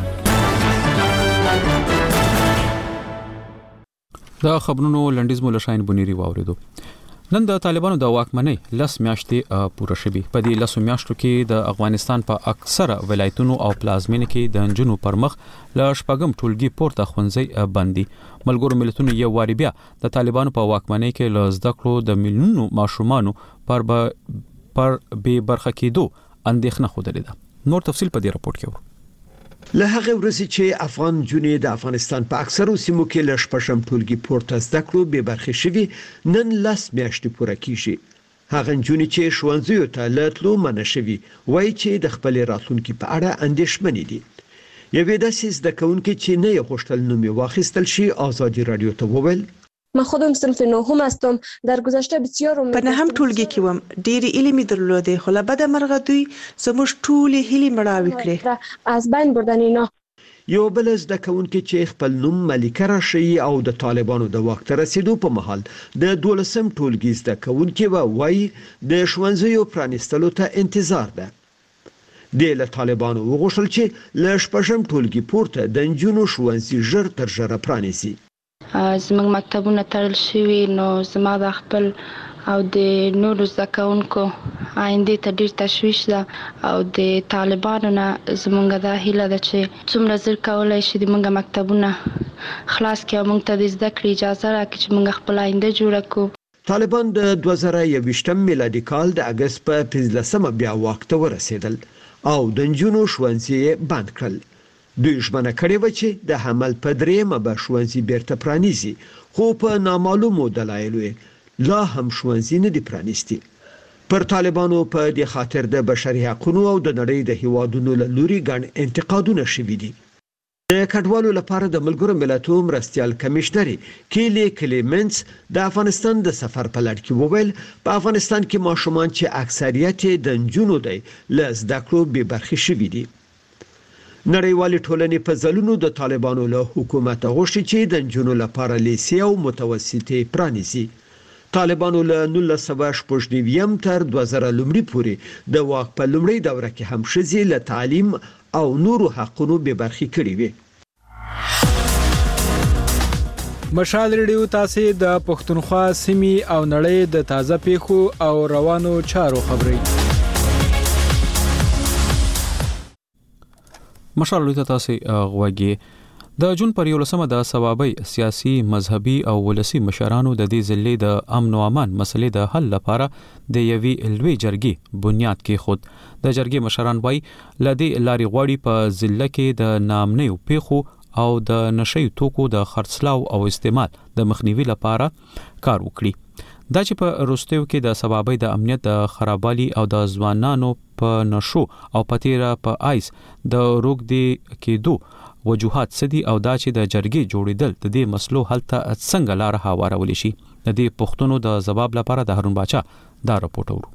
د خبرونو لنډیز مو لشاین بنيري واوریدو. نن د طالبانو د واکمنۍ لس میاشتې پوره شوي. په دې لسو میاشتو کې د افغانستان په اکثره ولایتونو او پلازمینو کې د انجونو پر مخ له شپږم ټولګي پورته ښوونځي بندي. ملګرو ملتونو یو واری بیا د طالبانو په واکمنۍ کې له زده کړو د میلیونونو ماشومانو پر پر بې برخه کېدو اندېښنه خوده ده. نور تفصیل په دې راپور کې ورو. له هغه ورځې چې افغان جنې د افغانستان په اکثرو سیمو کې له شپږم ټولګي پورته زده کړو به برخه شوي، نن لس میاشتې پوره کیږي. هغه جنې چې ښوونځیو ته لاتلو منع شوي وایي چې د خپل راتلونکي په اړه اندېښمنې دي. یوې داسې زده کوونکې چې نه یې غوښتل نوم یې واخیستل شي آزادي رادیو ته وویل: من خودم صنف نهم هستم. در گذشته بسیار په نهم ټولګي کې وم، ډېری علمي درلودې، خو له بده مرغه دوی زموږ ټولې هیلې مړاوې کړې. از بین بردن اینا. یو بل زده کوونکې چې خپل نوم ملکه راشي او د طالبانو د واک ته رسیدو په مهال د دولسم ټولګي زده کوونکې وایي د ښوونځیو پرانیستلو ته انتظار ده. د له طالبانو وغوښتل چې له شپږم ټولګي پورته د نجونو ښوونځي ژر تر ژره پرانیزي. زموږ مکتبونه تړل شوي، نو زما د خپل او د نورو زده کوونکو آینده ته ډیر تشویش ده او د طالبانو نه زموږ دا هیله ده چې څومره زر کولای شي د موږ مکتبونه خلاص کړي او موږ ته د زده کړې اجازه راکړي چې موږ خپل آینده جوړه کړو. طالبان د دوه زره یوویشتم میلادي کال د اګست په پنځلسمه بیا واک ته ورسېدل او د نجونو ښوونځي بند کړل. دوی ژمنه کړې و چې د حمل په درېیمه به ښوونځي بیرته پرانیزي، خو په نامعلومو دلایلو لا هم ښوونځي نه دي پرانیستي. پر طالبانو په دې خاطر د بشري حقوقو او د نړۍ د هیوادونو له لوري ګڼ انتقادونه شوي دي. د کډوالو لپاره د ملګرو ملتونو مرستيال کمشنري کیلی کلیمنس د افغانستان د سفر په لړ کې وویل په افغانستان کې ماشومان چې اکثریت د نجونو دی له زده کړو بې برخې شوي دي. نړیوالې ټولنې په ځلونو د طالبانو له حکومت غوښتي چې د نجونو لپاره لیسې او متوسطې پرانیزي. طالبانو له نولس سوه شپږ نوي تر دوه زره لومړي پورې د واک په لومړۍ دوره کې هم ښځې له تعلیم او نورو حقونو بې برخې کړي وي. مشال ریډیو تاسو د پښتونخوا سیمې او نړۍ د تازه پیښو او روانو چارو خبري. مشال ریډیو تاسو غوږی د جون پر یولسمه د ثوابي سیاسي مذهبي او ولسی مشرانو د دې ځلې د امن او امان مسلې د حل لپاره د یوي لوی جرګې بنیاد کې خود د جرګې مشران وای لدی لاري غوړي په ځله کې د نامنیو پیښو او د نشي توکو د خرڅلاو او استعمال د مخنیوي لپاره کار وکړي. دا چې په روستیو کې د سبابي د امنیت د خرابوالي او د ځوانانو په نشو او پتیره په آیس د روغ دی کېدو وجوهات سدي او دا چې د جرګې جوړیدل د دې مسلو حل ته څنګه لار هوارول شي د دې پښتنو د جواب لپاره د هارون باچا دا راپورټ ورو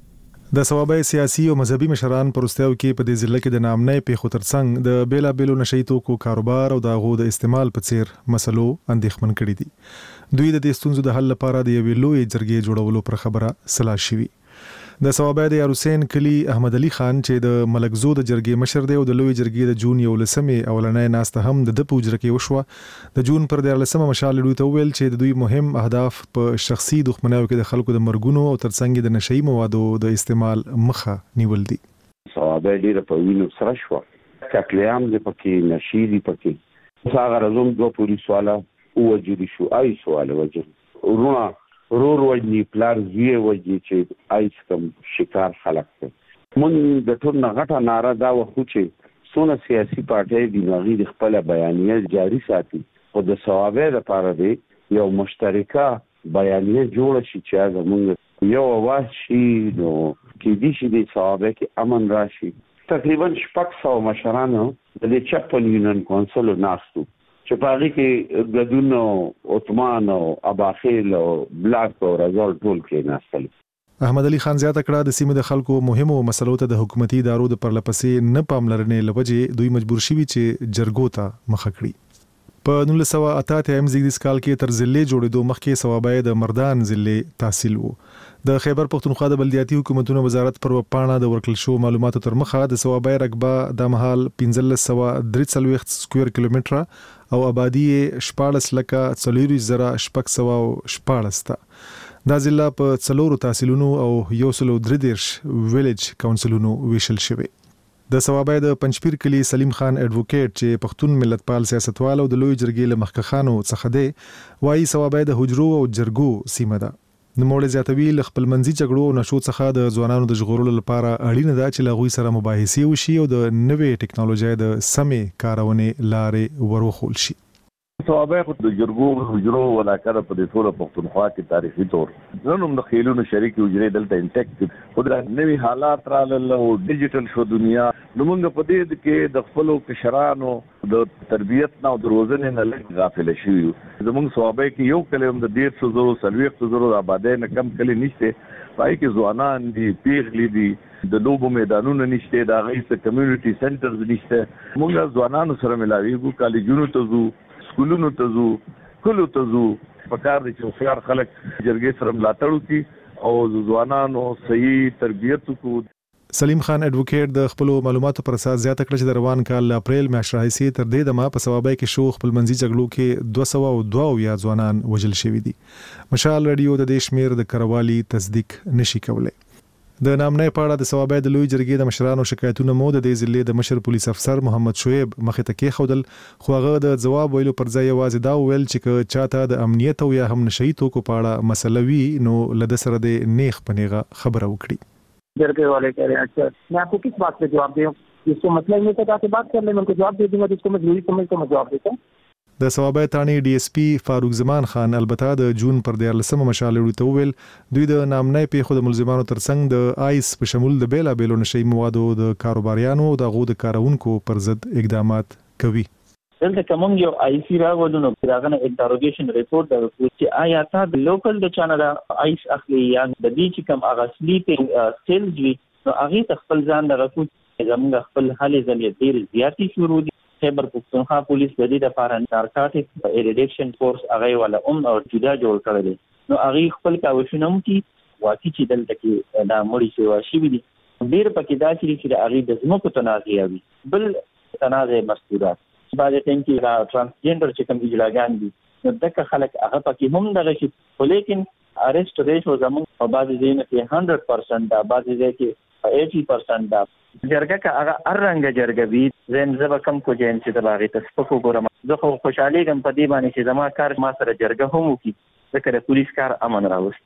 د سوابای سیاسي او مذهبي مشران پرستیو کې په دې ضلع کې د نامنې په خطر څنګ د بیلا بیلو نشئی توکو کاروبار او د غو د استعمال په څیر مسلو اندېښمن کړي دي دوی د دې ستونزو د حل لپاره د یوې لوی جرګې جوړولو پر خبره سلا شوي د سوابای د یاروسین کلی احمد علي خان چې د ملکزو د جرګې مشر دی او د لوی جرګې د جون یو لسمې اولنۍ ناسته هم د د پوجره کې وشوه د جون پر د لسمه مشال لوي ته ویل چې د دوی مهم اهداف په شخصي دښمنیو کې د خلکو د مرګونو او ترڅنګ د نشئی موادو د استعمال مخه نیول دي سوابای ډیره په وینو سره شو ککلیام د پکې نشئی دی پکې څنګه راځم دوه پولیس والا او وجري شو آی سوال وجري ورونه رور وجنی پلار زیه وجی چې آیس کم شکار خلق ته مونږ د ټول غټه ناره دا وخت چې سونه سیاسي پارټي د نغې د خپل بیانیه جاری ساتي او د ثوابه لپاره دی یو مشترکه بیانیه جوړ شي چې زمونږ یو واشي نو کې دي چې د ثوابه کې امن راشي تقریبا شپږ سوه مشرانو د چپل یونین کونسل ناستو چې پاره کې غدون او عثمان او اباخیل او بلاک او رزول ټول کې ناستل احمد علي خان زیاته کړه د سیمې د خلکو مهمو مسلو ته د حکومتي ادارو د پرلپسې نه پاملرنې لوجې دوی مجبور شوي چې جرګو ته مخه کړي په نولس سوه اته اتیا زیږدیز کال کې تر ضلع جوړېدو مخکې سوابای د مردان ضلع تحصیل وو د خیبر پختونخوا د بلدیاتي حکومتونو وزارت پر پاڼه د ورکل شو معلوماتو تر مخه د سوابای رقبه د مهال پنځلس سوه درې څلوېښت سکوير کیلومتره او آبادی شپاړس لکه څلور زره شپږ سوه شپاړس ته دا ضلع په څلورو تحصیلونو او یو سلو درې دیرش ویلیج کونسلونو ویشل شوی د سوابای د پنځپیر کلی سلیم خان اډوکیټ چې پښتون ملتپال سیاستوال او د لوی جرګې له مخکخانو څخه دی وایي سوابای د حجرو او جرګو سیمه ده نوموړی زیاتوي له خپلمنځي جګړو او نشو څخه د ځوانانو د ژغورلو لپاره اړینه ده چې له هغوی سره مباحثې وشي او د نوې ټکنالوژۍ د سمې کارونې لارې وروښول شي سوابای خو د جرګو حجرو ولاکره په دې ټوله پښتونخوا کې تاریخي طور نن هم د خیلونو شریکي حجرې دلته انټیکټ خو د نوي حالات رالل او ډیجیټل شو دنیا نو موږ په دې کې د خپلو کشرانو د تربیت نه او د روزنې نه لږ غافل شوي یو زموږ سوابای کې یو کلی هم د ډېرشو زرو څلوېښتو زرو د آبادۍ نه کم کلی نشته پای کې ځوانان دي پیغلې دي د لوبو میدانونه نشته د هغې څه کمیونټي سنټرز نشته موږ ځوانانو سره ملاویږو کالجونو ته ځو سکولونو ته ځو کلو ته ځو په کار دي چې هوښیار خلک جرګې سره ملاتړ وکړي او ځوانانو صحیح تربیت وکړو سلیم خان اډوکیټ د خپل معلوماتو پر اساس زیاته کړ چې د روان کال اپریل میاشتې راهیسې تر دې دمه په سوابای کې شو خپلمنځي جګړو کې دوه سوه دوه یا ځوانان وژل شوي دي مشال رادیو د دې شمیر د کروالي تصدیق نشي کولای د نامنۍ په اړه د سوابای د لوی جرګې د مشرانو شکایتونه مو د دې ضلع د مشر پولیس افسر محمد شعیب مخې ته کېښودل خو هغه د ځواب ویلو پر ځای یوازې دا وویل چې که چاته د امنیت او یا هم نشئی توکو په اړه مسله وي نو له ده سره د نیغ په نیغه خبره وکړي जरगे वाले कह रहे हैं अच्छा मैं आपको किस बात पे जवाब दूं इसको मतलब नहीं था कि बात कर ले मैं उनको जवाब दे दूंगा जिसको मैं जरूरी समझ तो मैं जवाब देता हूं د سوابای تانی ډي اس پی فاروق زمان خان البته د جون پر د لسمه مشال وروته ویل دوی د نامنۍ په خود ملزمانو ترڅنګ د آیس په شمول د بیلا بیلو نشئی موادو د کاروباریانو او د غو د کارونکو پر ضد اقدامات کوي دلته کوم یو آی سی راغلو نو راغنه انټروګیشن ریپورت دا چې آیا تا د لوکل د چانل آیس اخلي یا د دې چې کوم اغسلی په سیلز وی نو هغه خپل ځان د رکوټ زموږ خپل حالې ځلې ډیر زیاتی شروع دي خیبر پختونخوا پولیس د دې لپاره نارکاټیک ایریډکشن فورس هغه ولا ام او جدا جوړ کړل نو هغه خپل کاوشنوم کې واقعي چې دلته کې دا مړی شوی شي دي ډیر پکې دا چې هغه د زموږ تنازع وي بل تنازع مستورات بعد ټیم کې دا ترانسجندر چې کوم اجلاګان دي نو دغه خلک هغه پکې هم دغه شي ولیکن ارست ریشو زموږ په بعضې ځایونو کې هنډرډ پرسنټ دا بعضې ځای کې ایټي پرسنټ دا جرګه که هغه هر رنګه جرګه وي زه زه به کم کوجایم چې د هغې ته سپک وګورم زه خو خوشحالېږم په دې باندې چې زما کار ما سره جرګه هم وکړي ځکه د پولیس کار امن راوستل دي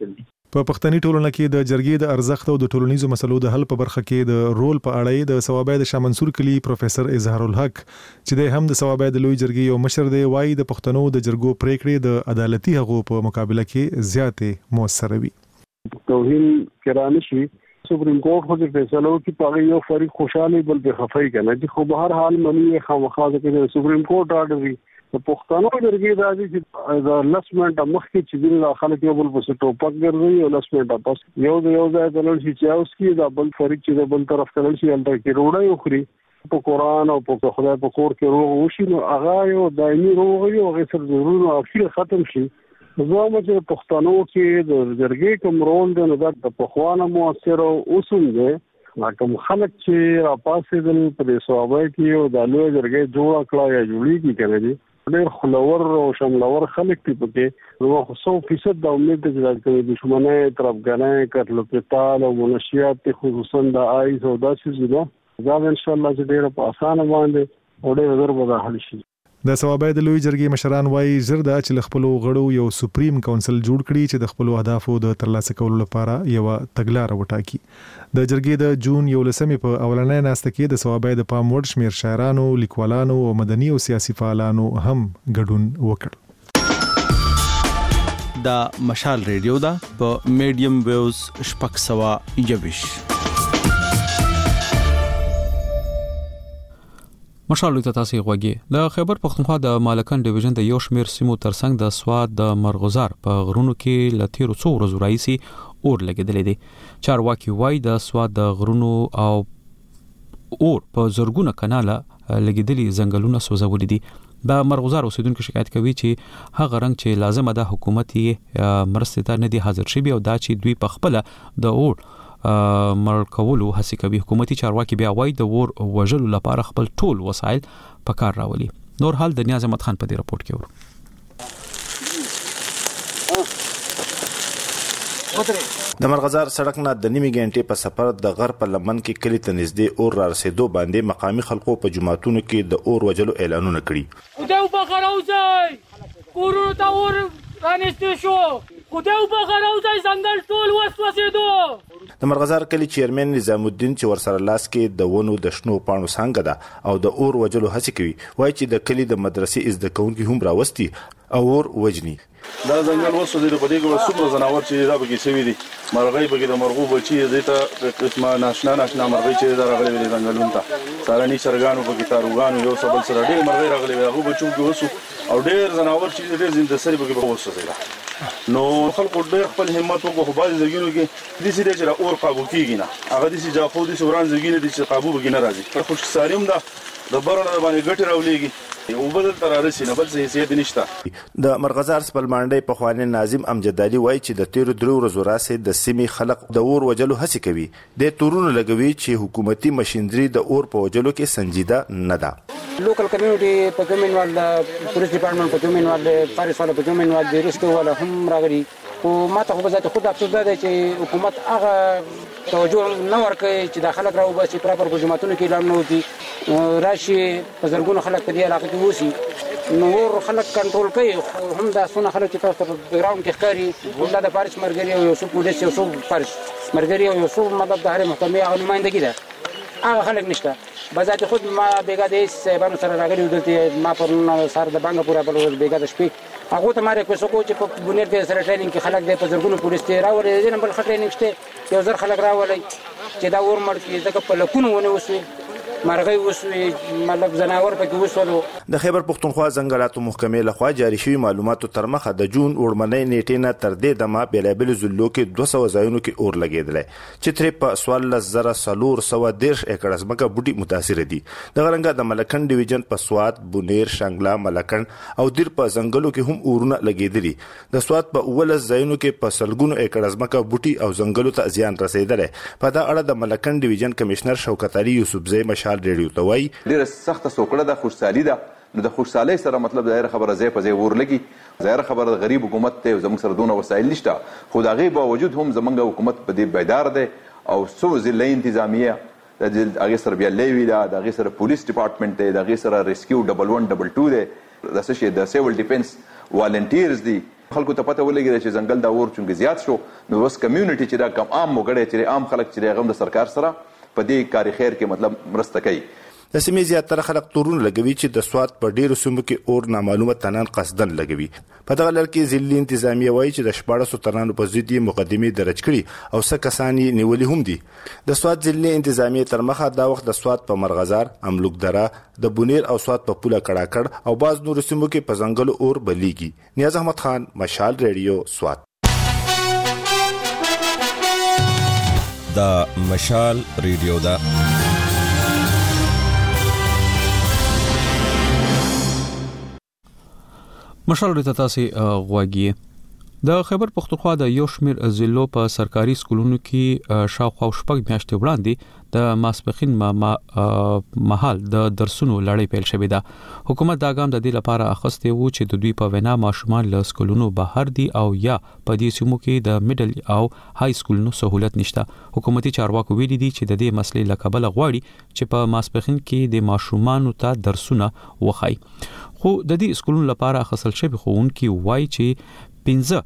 په پښتني ټولنه کې د جرګې د ارزښت او د ټولنیزو مسلو د حل په برخه کې د رول په اړه د ثوابای د شاه منصور کلی پروفیسور اظهار الحق چې د هم د ثوابای د لوی جرګې یو مشر دی وایي د پښتنو د جرګو پریکړې د عدالتي هغو په مقابله کې زیاتې موثر وي. توهین کرانه شي سپریم کورټ خو د فیصلو کې پاره یو فریق خوشاله بل به خفای کنه چې خو به هر حال منی خامخا د سپریم کورټ راډوي د پښتنو جرګې راځي چې د لسمنټ مخکې چې د داخله کې بل په ټوپک ګرځي او لسمنټ پاس یو د یو ځای دلل شي چې اوس کې د بل فریق چې د بل طرف تلل شي الته کې روړی وخري په قرآن او په خدای په کور کې روغ وشي نو هغه یو دایمي روغ یو هغه سر ضروري اخیر ختم شي. زموږ چې پښتنو کې د جرګې کوم رول دی نو دا د پخوانه موثر او اصول دی کوم خلک چې را پاسېدل په دې ثوابای کې او د لوی جرګې جوړه کړه یا جوړیږي کنه دي ډېر خلور او شملور خلک دي پکې نو خو سو فیصد د امید د جرګې دښمنۍ طرفګانۍ قتل قتال او منشیات خصوصا د آیس او داسې زیاده دا ان شاء الله چې ډېر په اسانه باندې او ډېر زر به حل شي. د ثوابای د لوی جرګې مشران وایي زر دا چې خپل غړو یو سپریم کونسل جوړ کړي چې د خپل اهدافو د ترلاسه کولو لپاره یو تګلارې وټاکي. د جرګې د جون یولسمې په اولنۍ ناسته کې د ثوابای د پام وړ شمیر شاعرانو، لیکوالانو او مدني او سیاسي فعالانو هم ګډون وکړ. دا مشال ریډیو دا په میډیم ویوز شپږ سوه یوویش. مشال ته تاسو غوږی د خیبر پختونخوا د مالکان ډیویژن د یو شمیر سیمو ترڅنګ د سواد د مرغزار په غرونو کې لتیرو څو ورځې راځي اور لګیدلې دي. چارواکي وای د سواد د غرونو او اور په زرګونه کاناله لګیدلې ځنګلونه سوځولې دي. د مرغزار اوسیدونکو شکایت کوي چې هغه رنګ چې لازمه ده حکومت یې مرستې ته نه دي حاضر شوی او دا چې دوی په خپل د اور مړ کولو هڅه کوي. حکومتي چارواکي بیا وایي د اور وژلو لپاره خپل ټول وسایل په کار راولي. نور حال د نیاز احمد خان په دې راپورټ کې ورو. د مرغزار سړک نه د نیمه غنټې په سفر د غر په لمن کې کلی ته نږدې اور را رسیدو باندې مقامي خلکو په جماعتونو کې د اور وژلو اعلانونه کړي. خدای په خراوځي کورونو ته اور رانیستې شو خدای په خراوځي څنګه ټول وسوسېدو. د مرغزار کلی چیرمن نظام الدین چې ورسره لاس کې د ونو د شنو پاڼو څنګه ده او د اور وژلو هڅه کوي وایي چې د کلی د مدرسې زده کوونکي هم راوستي او اور وژني. دا ځنګل وسوځي په دې کې څومره ځناور چې دا بګي سوي دي مرغۍ بګي د مرغو بچي دې ته قسمه ناشنا ناشنا مرغۍ چې دا راغلي دي ځنګلونو ته سارني چرګانو بګي تاروګانو یو څه بل سره ډېر مرغۍ راغلي دي هغه بچو کې وسو او ډېر ځناور چې ډېر زنده سري بګي وسوځي. نو خلکو ډېر خپل همت وکړو خو بعضې ځایونو کې داسې دی چې اور قابو کېږي نه هغه داسې جاخو داسې وران ځایونه دي چې قابو بګې نه راځي. خشکساري هم ده د بره نه باندې ګټې راولېږي اوبه دلته رارسي نه بل څه حیثیت نشته. د مرغزار سپلمانډۍ پخوانی ناظم امجد علي وایي چې د تیرو درو ورځو راهیسې د سیمې خلک د اور وژلو هڅې کوي. د تورونه لګوي چې حکومتي مشینري د اور په وژلو کې سنجیده نه ده. لوکل کمیونټي په کومین وال پولیس ډپارټمنټ په کومین وال فارس والا په کومین وال د ریسکو والا هم راغلي خو ماته خو به ذات خود افسوس ده چې حکومت هغه توجه نه ورکوي چې د خلک راوباسي پراپر په جماعتونو کې اعلان نه وکړي راشي په زرګونو خلک په دې علاقه کې اوسي نو اور خلک کنټرول کوي خو هم دا څونه خلک چې تاسو په ګراوند کې ښکاري همدا د فارس مرګري او یو څو پولیس یو څو فارس مرګري او یو څو مطلب د هرې محکمې هغه نمایندګي ده هغه خلک نشته. بذات خود ما بیګا د صاحبانو سره راغلي دلته ما پرونه سره د بانګ پورا بل بیګا د شپې هغه ته ماره کوڅه کو چې په بنیر کې سره ټریننګ کې خلک د پزرګونو پولیس ته راولې دي نه بل خټ ټریننګ شته یو ځر خلک راولې چې دا ور مړ کې ځکه په لکونو ونه وسوي مرغۍ وسوي مطلب زناور پکې وسولو. د خیبر پختونخوا ځنګلاتو محکمې لخوا جاری شوی معلوماتو تر مخه د جون وړمنۍ نیټې نه تر دې دمه بیلابل ضلعو کې دوه سوه ځایونو کې اور لګېدلی چې ترې په څوارلس زره څلور سوه دېرش ایکړه ځمکه بوټي متاثره دي. دغه رنګه د ملکنډ ډیویژن په سوات بونیر شانګلا ملکنډ او دیر په ځنګلو کې هم اورونه لګېدلي. د سوات په اوولس ځایونو کې په سلګونو ایکړه ځمکه بوټي او ځنګلو ته زیان رسېدلی. په دا اړه د ملکنډ ډیویژن کمشنر شوکت علي یوسفزی مشال ریډیو ته وایي ډېره سخته سوکړه ده خوشحالي ده نو د خوشحالۍ سره مطلب ظاهره خبره ځای په ځای اور لګي ظاهره خبره د غریب حکومت دی زموږ سره دونه وسایل نشته خو د هغې باوجود هم زموږ حکومت په دې بیدار دی او څو ضلعي انتظامیه د هغې سره بیا لیوي ده د هغې سره پولیس ډپارټمنټ دی د هغې سره ریسکیو ډبل ون ډبل ټو دی د څه شي د سیول ډیفینس والنټیرز دي خلکو ته پته ولګي چې ځنګل دا اور چونګ زیات شو نو بس کمیونټي چې دا کم عام وګړي چې عام خلک چې هغه د سرکار سره په دې کاری خیر کې مطلب مرسته کوي. د سیمې زیاتره خلک تورون لګوي چې د سواد په ډیرو سیمو کې اور نامعلومه تنان قصدن لګوي. په دغه لړ کې ځلې انتظامیه وایي چې د شپاړسو تنانو په ضد یې مقدمې درج کړي او څه کسان یې نیولي هم دي. د سواد ځلې انتظامیه تر مخه دا وخت د سواد په مرغزار، املوک دره، د بونیر او سواد په پوله کړاکړ او باز نور سیمو کې په ځنګلو اور بلیږي. نیاز احمد خان، مشال ریډیو، سواد. دا مشال ریډیو دا مشال ریډیو تاسو غواګي. د خیبر پختونخوا د یو شمیر ضلعو په سرکاري سکولونو کې شاوخوا شپږ میاشتې وړاندې د ماسپخین مهال د درسونو لړۍ پیل شوې ده. حکومت دا ګام د دې لپاره اخیستی و چې د دوی په وینا ماشومان له سکولونو بهر دي او یا په دې سیمو کې د میډل او های سکولونو سہولت نشته. حکومتي چارواکو ویلي دي چې د دې مسلې له کبله غواړي چې په ماسپخین کې د ماشومانو ته درسونه وخایي. خو د دې سکولونو لپاره اخیستل شوی ښوونکي وایي چې پنځه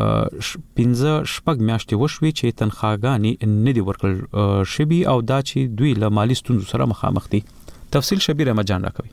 پنځه شپږ میاشتې وشوي چې تنخواګانې نه دي ورکړل شوي او دا چې دوی له مالي ستونزو سره مخامخ دي. تفصیل شبیر احمد جان راکوي.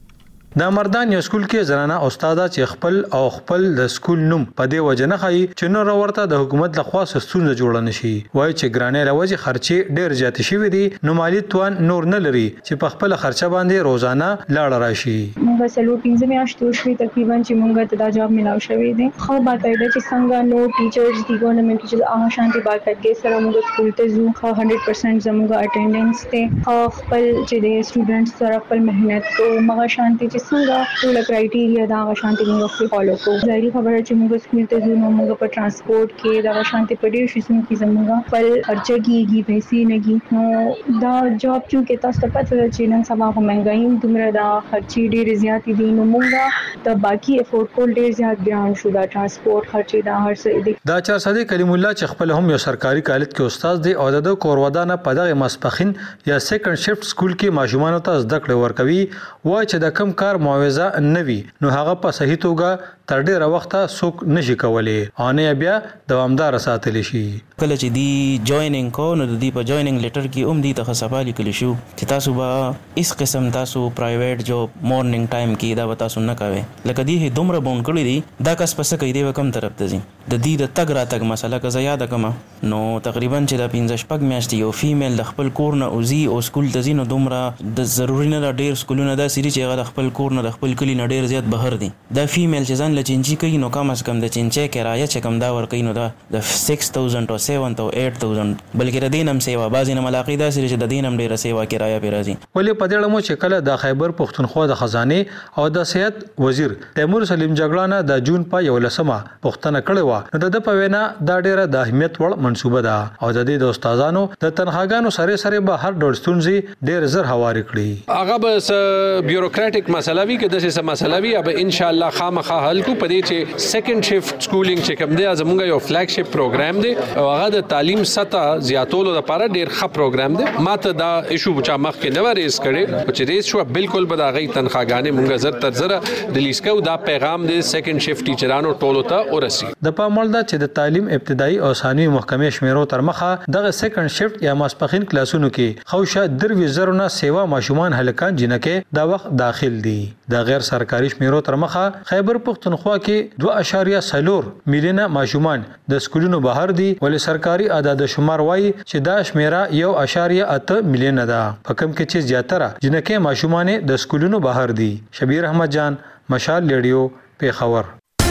د مردان یو سکول کې زنانه استاده چې خپل او خپل د سکول نوم په دې وجه نه خایي چې نور ورته د حکومت لخوا ستونزه جوړه نشي. وایي چې ګرانې راوځي خرچې ډېر زیات شوي دي نو مالی توان نور نه لري چې په خپل خرچه باندې روزانه لاړ راشي. موږ سلو پنځه میاشتې وشوي تقریبا چې موږ ته دا جاب ملاو شوی دی. خو باقاعده چې څنګه نو ټیچرز دی ګورنمنت ټیچرز هغه شانتي باقاعدګي سره موږ سکول ته ځو. خو هنډرډ پرسنټ زموږ اټینډنس ته خپل چې د سټوډنټس سره خپل مهنت کوو مغه شانتي چې څنګه کرایټیریا دا غشانتي موږ فالو کوو. ظاهري خبره چې موږ سکول ته ځو نو موږ په ترانسپورت کې دا غشانتي په ډېر شیزونو کې زموږ خپل خرچه کیږي پیسې لګي. نو دا جاب چې تاسو ته پته ده چې نن سبا په مهنګایم دومره دا خرچې ډېرې زیاتې دي نو موږ د باقي افورد کول ډېر زیات بیان شو. دا ترانسپورت خرچې دا هر څه دي. دا چار صدې کلیم الله چې خپل هم یو سرکاري کالج کې استاد دی او د کورودانه په دغه ماسپخین یا سیکنډ شفت سکول کې ماشومان ته زده کړې ورکوي. وای چې د کم کار معاوضه نوي نو هغه په صحیح توګه تر ډیره وخته څوک نشي کولای او نه بیا دوامدار ساتل شي. کله چې دی جوائنینګ کو نو د دې په جوائنینګ لیټر کې اوم دي ته خصابالي کلی شو چې تاسو به اس قسم تاسو پرایویټ جاب مورنینګ ټایم کې دا تاسو نه کوي لکه دی دومره بون کړی دی دا کس پس کوي دی کم طرف ته ځي د دې د تګ را تګ مسله که زه یاد کما نو تقریبا چې د پنځه شپږ میاشتې یو فیمیل د خپل کور نه اوزي او سکول ته ځي نو دومره د ضروري نه ډیر سکولونه دا سری چې هغه د خپل کور نه د خپل کلی نه ډیر زیات بهر دي. دا فیمیل چې ځان لچنجي کوي نو کم از کم د چنچې کرایه چې کم دا ور کوي نو دا د سکس تھاؤزنډ او سیون او ایټ تھاؤزنډ بلکې د دینم سیوا بازي نه ملاقات دا سری چې د دینم ډیره سیوا کرایه پی راځي. ولې په دې لمو چې کله د خیبر پختونخوا د خزانه او د صحت وزیر تیمور سلیم جګړانه د جون په یو لسمه پښتنه کړې و نو د په وینا دا ډیره د اهمیت وړ منصوبه ده او د دې د استادانو د تنخواګانو سره سره به هر ډول ستونزې ډیر زر هواري کړي. هغه به بیوروکراټیک مسله وی کې د څه مسله وی अब ان شاء الله خامخا حل کو پدې چې سیکنډ شفت سکولینګ چې کوم دی زموږ یو فلیګ شپ پروګرام دی او هغه د تعلیم سطح زیاتولو لپاره ډیر ښه پروګرام دی. ماته دا ایشو چې مخ کې نو ریس کړي چې ریس شو بالکل به دا غي تنخواګانې مونږ زر تر زر ریلیز کوو. دا پیغام دی سیکنډ شفت ټیچرانو ټولو ته ورسي. د پاموړ دا چې د تعلیم ابتدایي او ثانوي محکمې شمیرو تر مخه دغه سیکنډ شفت یا ماسپخین کلاسونو کې خوشه دروي زرونه سیوا ماشومان هلکان جنکه دا وخت داخل دي. د غیر سرکاري شمیرو تر مخه خیبر پختونخوا کې دوه اعشاریه صفر میلیونه ماشومان د سکولونو بهر دي ولې سرکاري اعداد شمار وایي چې دا شمیره یو اعشاریه اته میلیونه ده په کم کې چې زیاتره جنکه ماشومان د سکولونو بهر دي. شبیر احمد جان، مشال ریډیو، پیښور.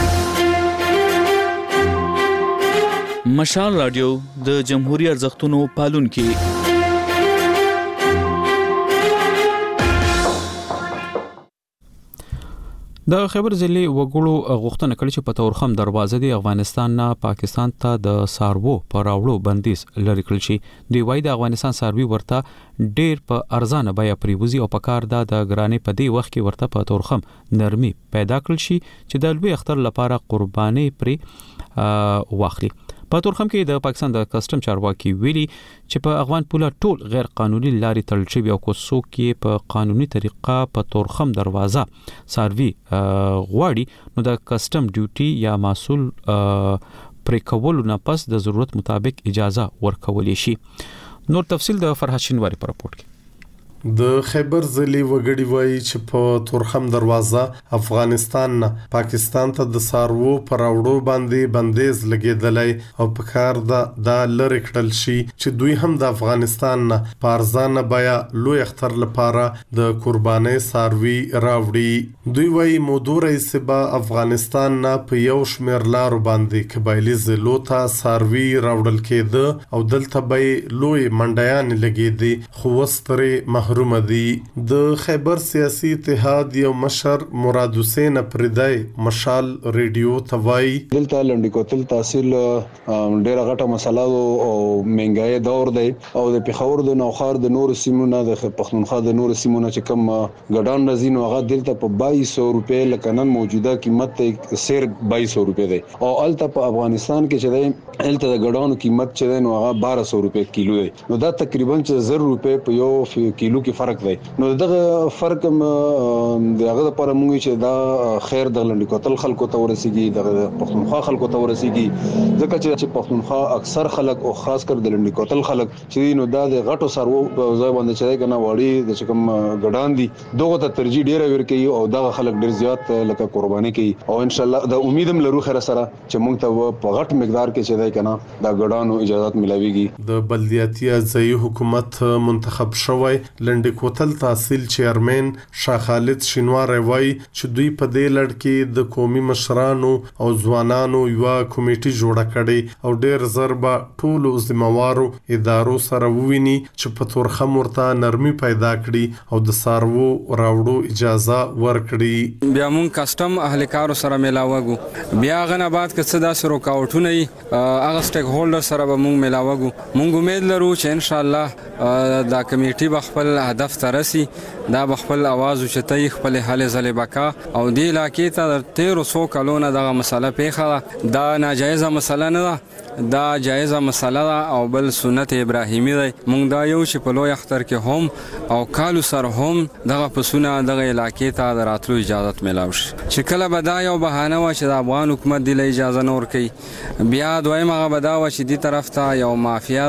مشال رادیو د جمهوریت ارزښتونو پالونکي. د خیبر ضلع وګړو غوښتنه کړې چې په تورخم دروازه دی افغانستان نه پاکستان ته د ساربو پر راوړو بندیز لري کړل شي. دوی وايي د افغانستان ساروي ورته ډېر په ارزانه بیا پریوزي او په کار د ګرانې په دی وخت کې ورته په تورخم نرمي پیدا کړل شي چې د لوی اختر لپاره قرباني پرې واخلي. په تورخم کې د پاکستان د کسٹم چارواکي ویلي چې په افغان پوله ټول غیر قانوني لارې تړل شوي او کوڅو کې په قانوني طریقه په تورخم دروازه ساروي غواړي نو د کسٹم ډیوټي یا مسول پرې کولو نه پس د ضرورت مطابق اجازه ورکولې شي. نور تفصیل د فرحت شینواری په راپورټ کې. د خیبر ضلع وګړي وایي چې په تورخم دروازه افغانستان نه پاکستان ته د سارو پر راوړو باندې بندیز لګیدلای او په کار د د لری کړل شي چې دوی هم د افغانستان نه پارزانه بیا لوی اختر لپاره د قرباني ساروي راوړي. دوی وایي مودو رئیس با افغانستان نه په یو شمیر لارو باندې قبایلی ضلعو ته ساروي راوړل کېده او دلته به لوی منډیان لګیدي خو وستري رومدي. د خیبر سیاسي اتحاد یو مشر مراد حسین پردای مشال ریډیو توای دلته لنډی کوتل تحصیل ډیره غټه مسله او منګای دور دی او د پیښور د نوخار د نور سیمونه د پښتونخوا د نور سیمونه چې کم ګډان رزین هغه دلته په بایس سو روپے لکنن موجوده قیمت سیر بایس سو روپے دی او الته په افغانستان کې چې دی الته د ګډانو قیمت چې دی نو هغه بارہ سو روپے کیلو دی نو دا تقریبا چې زر روپے په یو کیلو کې فرق دی. نو دغه فرق هم دغه لپاره موږ چې دا خیر د لنډی کوتل خلکو ته ورسیږي د پښتونخوا خلکو ته ورسیږي ځکه چې پښتونخوا اکثر خلک او خاص کر د لنډی کوتل خلک چې نو دا د غټو سرو ځای باندې چې کنه واړي د کوم ګډان دي دغه ته ترجیح ډیره ورکوي او دغه خلک ډیر زیات لکه قرباني کوي او ان شاء الله د امیدم لرو خیر سره چې موږ ته په غټ مقدار کې چې دی کنه دا ګډانو اجازه ملاويږي. د بلدیاتي ځای حکومت منتخب شوی لنډی کوتل تحصیل چیرمن شاه خالد شینواری وایي چې دوی په دې لړ کې د قومي مشرانو او ځوانانو یو کمیټي جوړه کړي او ډېر ضربه ټولو ذمہوارو ادارو سره وویني چې په تورخم ورته نرمي پیدا کړي او د سارو راوړو اجازه ورکړي. بیا مونږ کسٹم اهلکارو سره ملاوګو بیا غنه بعد کڅ داسې روکاوټونه هغه سټیک هولډر سره به مونږ ملاوګو. مونږ امید لرو چې ان شاء الله دا کمیټي بخپل هدف ترسي دا بخپل आवाज اوچتای خپل حل زله بکا او دی علاقې ته تیر سو کلونه دغه مسله پیښه دا ناجایزه مسله نه دا جایزه مسله او بل سنت ابراهیمی دی. مونږ دا یو چې په لوی اختر کې هم او کالو سر هم دغه پسونه دغه علاقې ته دراتلو اجازه ملاوي چې کله به دا یو بهانه و چې د افغان حکومت دی اجازه نور کوي بیا دویمه غبدا و چې دی طرف ته یو مافیا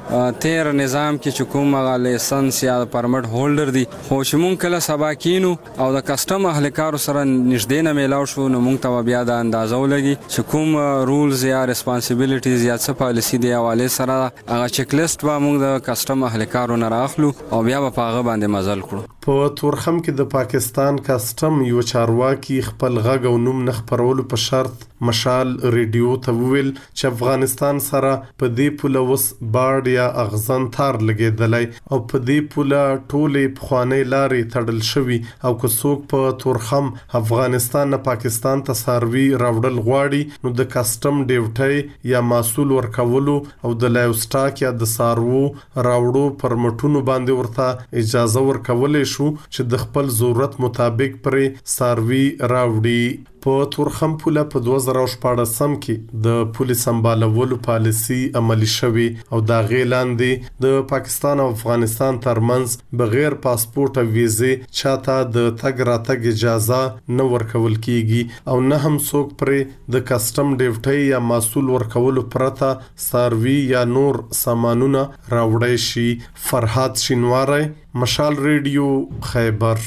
تیر نظام کې چې کوم غا لایسنس یا پرمټ هولډر دي خو چې مونږ کله سبا کینو او د کسٹم اهلکارو سره نږدې نه میلاو شو نو مونږ ته بیا د اندازو لګي چې کوم رولز یا ریسپانسیبিলিټیز یا څه پالیسی دی حواله سره هغه چیک لیست به مونږ د کسٹم اهلکارو نه راخلو او بیا په هغه باندې مزل کړو. په تورخم کې د پاکستان کسٹم یو چارواکي خپل غږ او نوم نه خبرولو په شرط مشال ریډیو ته ویل چې افغانستان سره په دې پوله وس باډ یا اغزن تار لګیدلای او په دې پوله ټولې پخوانۍ لارې تړل شوي او که څوک په تورخم افغانستان نه پاکستان ته ساروي راوړل غواړي نو د کسٹم ډیوټي یا مسول ورکولو او د لایو سټاک یا د سارو راوړو پرمټونو باندې ورته اجازه ورکولې شو چې د خپل ضرورت مطابق پرې ساروي راوړي. په تورخم پوله په دوه زره شپاړسم کې د پولیس سمبالولو پالیسی عملی شوی او دا غیلاندې د پاکستان او افغانستان ترمنځ بغیر پاسپورت او ویزې چاته د تګ راتګ اجازه نه ورکول کیږي او نه هم څوک پرې د کسٹم ډیوټي یا مسول ورکولو پرته ساروي یا نور سامانونه راوړی شي. فرحات شینواری مشال ریډیو خیبر.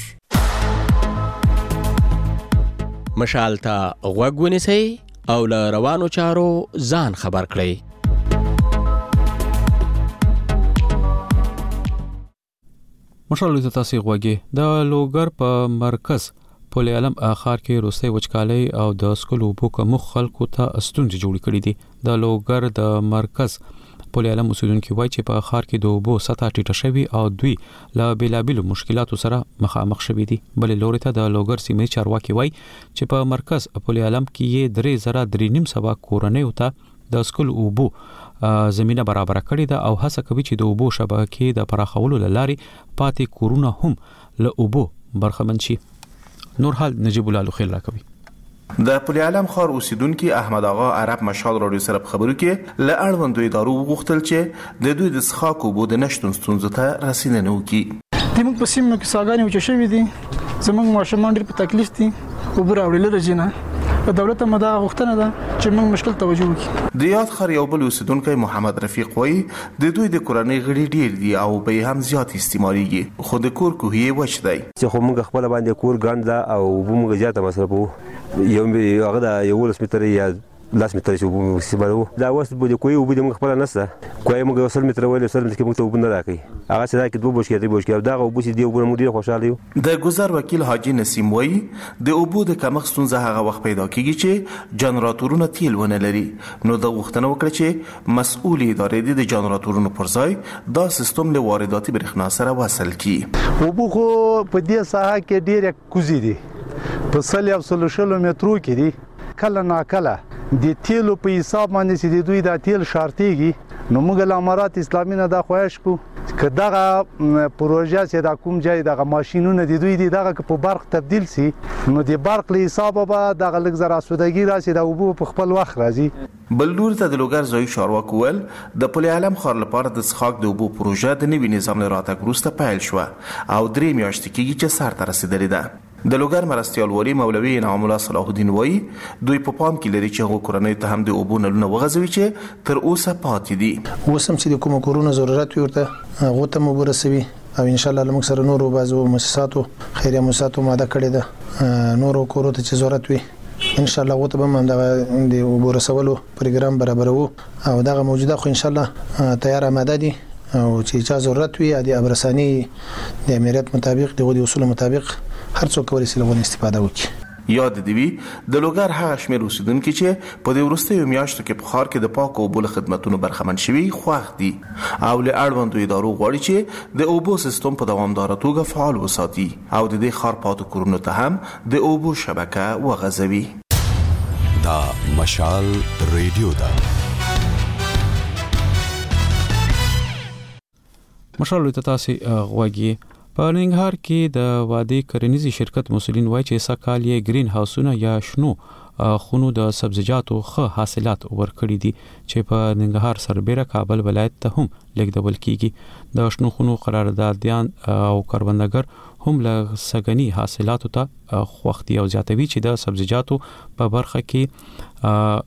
مشال ته غوږ ونیسئ او له روانو چارو ځان خبر کړئ. مشال ته تاسو غوږی د لوګر په مرکز پل علم اخر کې روسي وچکالي او د سکول وبو کوم خلکو ته استونځ جوړ کړي دي. د لوګر د مرکز پل علم اوسیدونکو وایي چې په اخر کې د وبو سطح ټیټه شوی او دوی له بیلابیلو مشکلاتو سره مخامخ شوي دي. بل لوري ته د لوګر سیمې چارواکي وایي چې په مرکز پل علم کې یې درې زره درې نیم سوا کورنۍ ته د سکول وبو زمينه برابر کړې ده او هڅه کوي چې د وبو شبکې د پراخولو لاري پاتې کورونه هم له وبو برخمن شي. نور حال نجیب الله خیل راکوي. د پل علم ښار اوسیدونکي احمد آغا عرب مشال رادیو سره په خبرو کې له اړوندو ادارو وغوښتل چې د دوی د څښاک اوبو د نشتون ستونزو ته رسېدنه وکړي. زموږ په سیمو کې څاګانې وچې شوي دي، زموږ ماشومان ډېر په تکلیف دي، اوبه راوړي لري جنه په دولت هم دا غوښتنه ده چې موږ مشکل توجه وکړي. د یاد ښار یو بل اوسیدونکی محمد رفیق وایي د دوی د کورنۍ غړي ډېر دي او به هم زیات استعمالیږي، خو د کور کوهی وچ دی. چې خو موږ خپل باندې کور ګاند ده او اوبه موږ زیاته مصرفوو، یو هغه د یولس متره یا لاس متره چې اوبه استعمالوو. دا اوس د کوهي اوبه د موږ خپله نشته، کوهی موږ سل متره ویلې سل متره کې موږ ته اوبه نه راکوي، هغه چې دا کې دوه بوشکې درې بوشکې او دغه اوبه چې دي اوبه موږ ډېر خوشحاله یو. د ګذر وکیل حاجي نسیم وایي د اوبو د کمښت ستونزه هغه وخت پیدا کېږي چې جنراتورونه تیل ونه لري، نو د غوښتنه وکړه چې مسؤل ادارې دې د جنراتورونو پر ځای دا سیستم له وارداتي برېښنا سره وصل کړي. اوبه خو په دې ساحه کې ډېرې کوزې دي، په سل او سلو شلو مترو کې دي. کله ناکله د تیلو په حساب باندې چې د دوی دا تیل شارتېږي، نو موږ له امارات اسلامي نه دا خواهش کوو که دغه پروژه چې دا کوم ځای دغه ماشینونه د دوی دي دغه که په برق تبدیل سي، نو د برق له حسابه به دغه لږ زر اسودګي راشي، د اوبو په خپل وخت راځي. بل لوري ته د لوګر ځایي چارواکو ویل د پل علم ښار لپاره د څښاک د اوبو پروژه د نوي نظام له راتګ وروسته پیل شوه او درې میاشتې کېږي چې سر ته رسېدلې ده. د لوګر مرستیال والي مولوي انعام الله صلاح الدین وایي دوی په پام کې لري چې هغو کورنۍ ته هم د اوبو نلونه وغځوي چې تر اوسه پاتې دي. اوس هم چې د کومو کورونو ضرورت وي ورته هغو ته مو ورسوي او انشاءالله له موږ سره نورو بعضو مؤسساتو خیریه مؤسساتو ماده کړې ده، نورو کورو ته چې ضرورت وي انشاءالله هغو ته به هم دغه د اوبو رسولو پروګرام برابروو او دغه موجوده خو انشاءالله تیار آماده دي او چې چا ضرورت وي د ابرساني د امریت مطابق دغه د اصول مطابق هر څوک کولی شي له استفاده وکړي. یاد دی وی د لوګر هغه شمېر اوسیدونکي چې په دې وروستیو میاشتو کې په ښار کې د پاکو اوبو له خدمتونو برخمن شوي خوښ دي او له اړوندو ادارو غواړي چې د اوبو سیستم په دوامداره توګه فعال وساتي او د دې ښار پاتو کورونو ته هم د اوبو شبکه وغځوي. دا مشال ریډیو ده. مشال ته تاسو غوږی په ننګرهار کې د وادي کرنیزي شرکت مسولین وایي چې سکهال یې گرین هاوسونه یا شنو خونو د سبزیجاتو ښه حاصلات ورکړي دي چې په ننګرهار سربېره کابل ولایت ته هم لیږدول کیږي. د شنو خونو قراردادیان او کاروباردګر هم له سګنی حاصلاتو ته خوښتي او زیاتوي چې د سبزیجاتو په برخه کې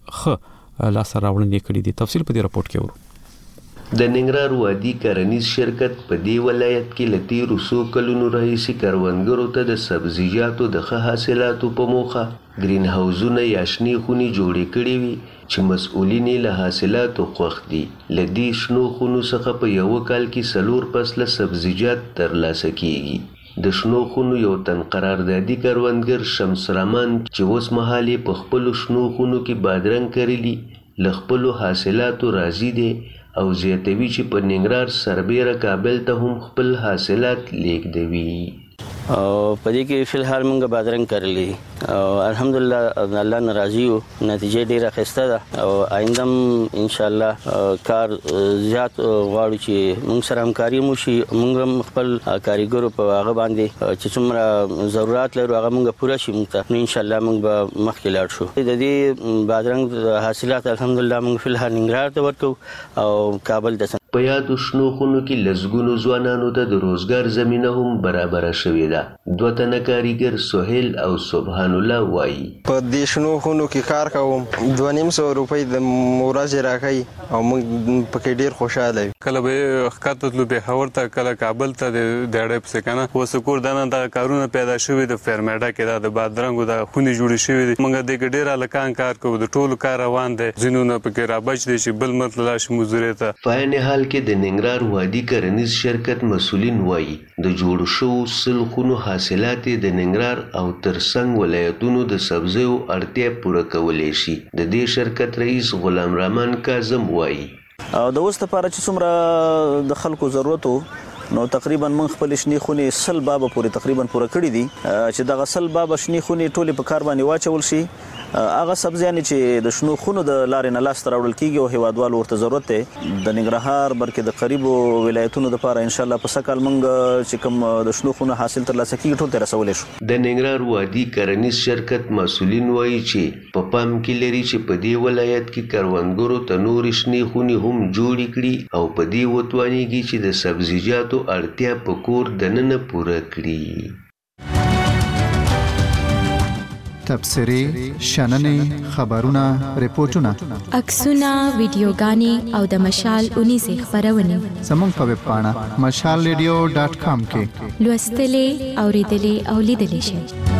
ښه لاس راوړنې کړي دي. تفصیل په دې راپورټ کې ورو. د ننګرهار وادي کرنیز شرکت په دې ولایت کې له تیرو څو کلونو راهیسې کروندګرو ته د سبزیجاتو د ښه حاصلاتو په موخه ګرین هاوزونه یا شنې خونې جوړې کړې وي چې مسؤلین یې له حاصلاتو خوښ دي. له دې شنو خونو څخه په یوه کال کې څلور فصله سبزیجات ترلاسه کیږي. د شنو خونو یو تن قراردادي کروندګر شمس رحمان چې اوس مهال یې په خپلو شنو خونو کې بادرنګ کرلي له خپلو حاصلاتو راضي دی او زیاتوي چې په ننګرهار سربېره کابل ته هم خپل حاصلات لیږدوي. او په دې کې فی الحال موږ بادرنګ کرلی او الحمدلله الله ناراضي یو، نتیجه ډیره ښایسته ده او آینده هم انشاءالله کار زیات غواړو چې موږ سره همکاري مو شي، موږ هم خپل کاریګرو په هغه باندې چې څومره ضرورت لرو هغه موږ پوره شي موږ ته، نو انشاءالله موږ به مخکې لاړ شو. د دې بادرنګ حاصلات الحمدلله موږ فی الحال ننګرهار ته ورکو او کابل ته. په یادو شنو خونو کې لسګونو ځوانانو ته د روزګار زمینه هم برابره شوې ده. دوه تنه کاریګر سهیل او سبحان الله وایي په دې شنو خونو کې کار کوم، دوه نیم سوه روپۍ د ورځې راکوي او موږ پکې ډېر خوشحاله یو. کله به ښکته تلو پېښور ته، کله کابل ته د ډېړۍ پسې که نه. اوس کور دننه دغه کارونه پیدا شوي د فیرمیډا کې دا د بادرنګو دغه خونې جوړې شوي دي. موږ دې کې ډېر هلکان کار کوو، د ټولو کار روان دی، ځینو نه پکې رابچ دی چې بل ملک ته لاړ شي مزدورۍ ته. په عین حال کې د ننګرهار وادي کرنیز شرکت مسولین وایي د جوړ شوو سل خونو حاصلات د ننګرهار او ترڅنګ ولایتونو د سبزیو اړتیا پوره کولی شي. د دې شرکت رئیس غلام رحمان کاظم وایي او د اوس لپاره چې څومره د خلکو ضرورت وو نو تقریبا من خپل شنې خونې سل بابه پورې تقریبا پوره کړې دي چې دغه سل بابه شنې خونې ټولې په کار باندې واچول شي هغه سبزیان چې د شنو خونو د لارې نه لاس راوړل کیږي او هیوادوالو ورته ضرورت دی د ننګرهار بلکې د قریبو ولایتونو لپاره ان شاء الله په سکهال منګ چې کوم د شنو خونو حاصل ترلاسه کیږي ټول ته رسولې شو. د ننګرهار وادي کرنیز شرکت مسولین وایي چې په پام کې لري چې په دې ولایت کې کروندګرو ته نور شنې خونې هم جوړې کړي او په دې وتوانېږي چې د سبزیجاتو اړتیا په کور دننه پوره کړي. تبصرې، شننې، خبرونه، ریپورتونه، عکسونه، ویډیوګانې او د مشال اونیزې خبرونه زموږ په ویب پاڼه مشال ریډیو ډاټ کام کې لوستلې، اوریدلې او لیدلې شئ.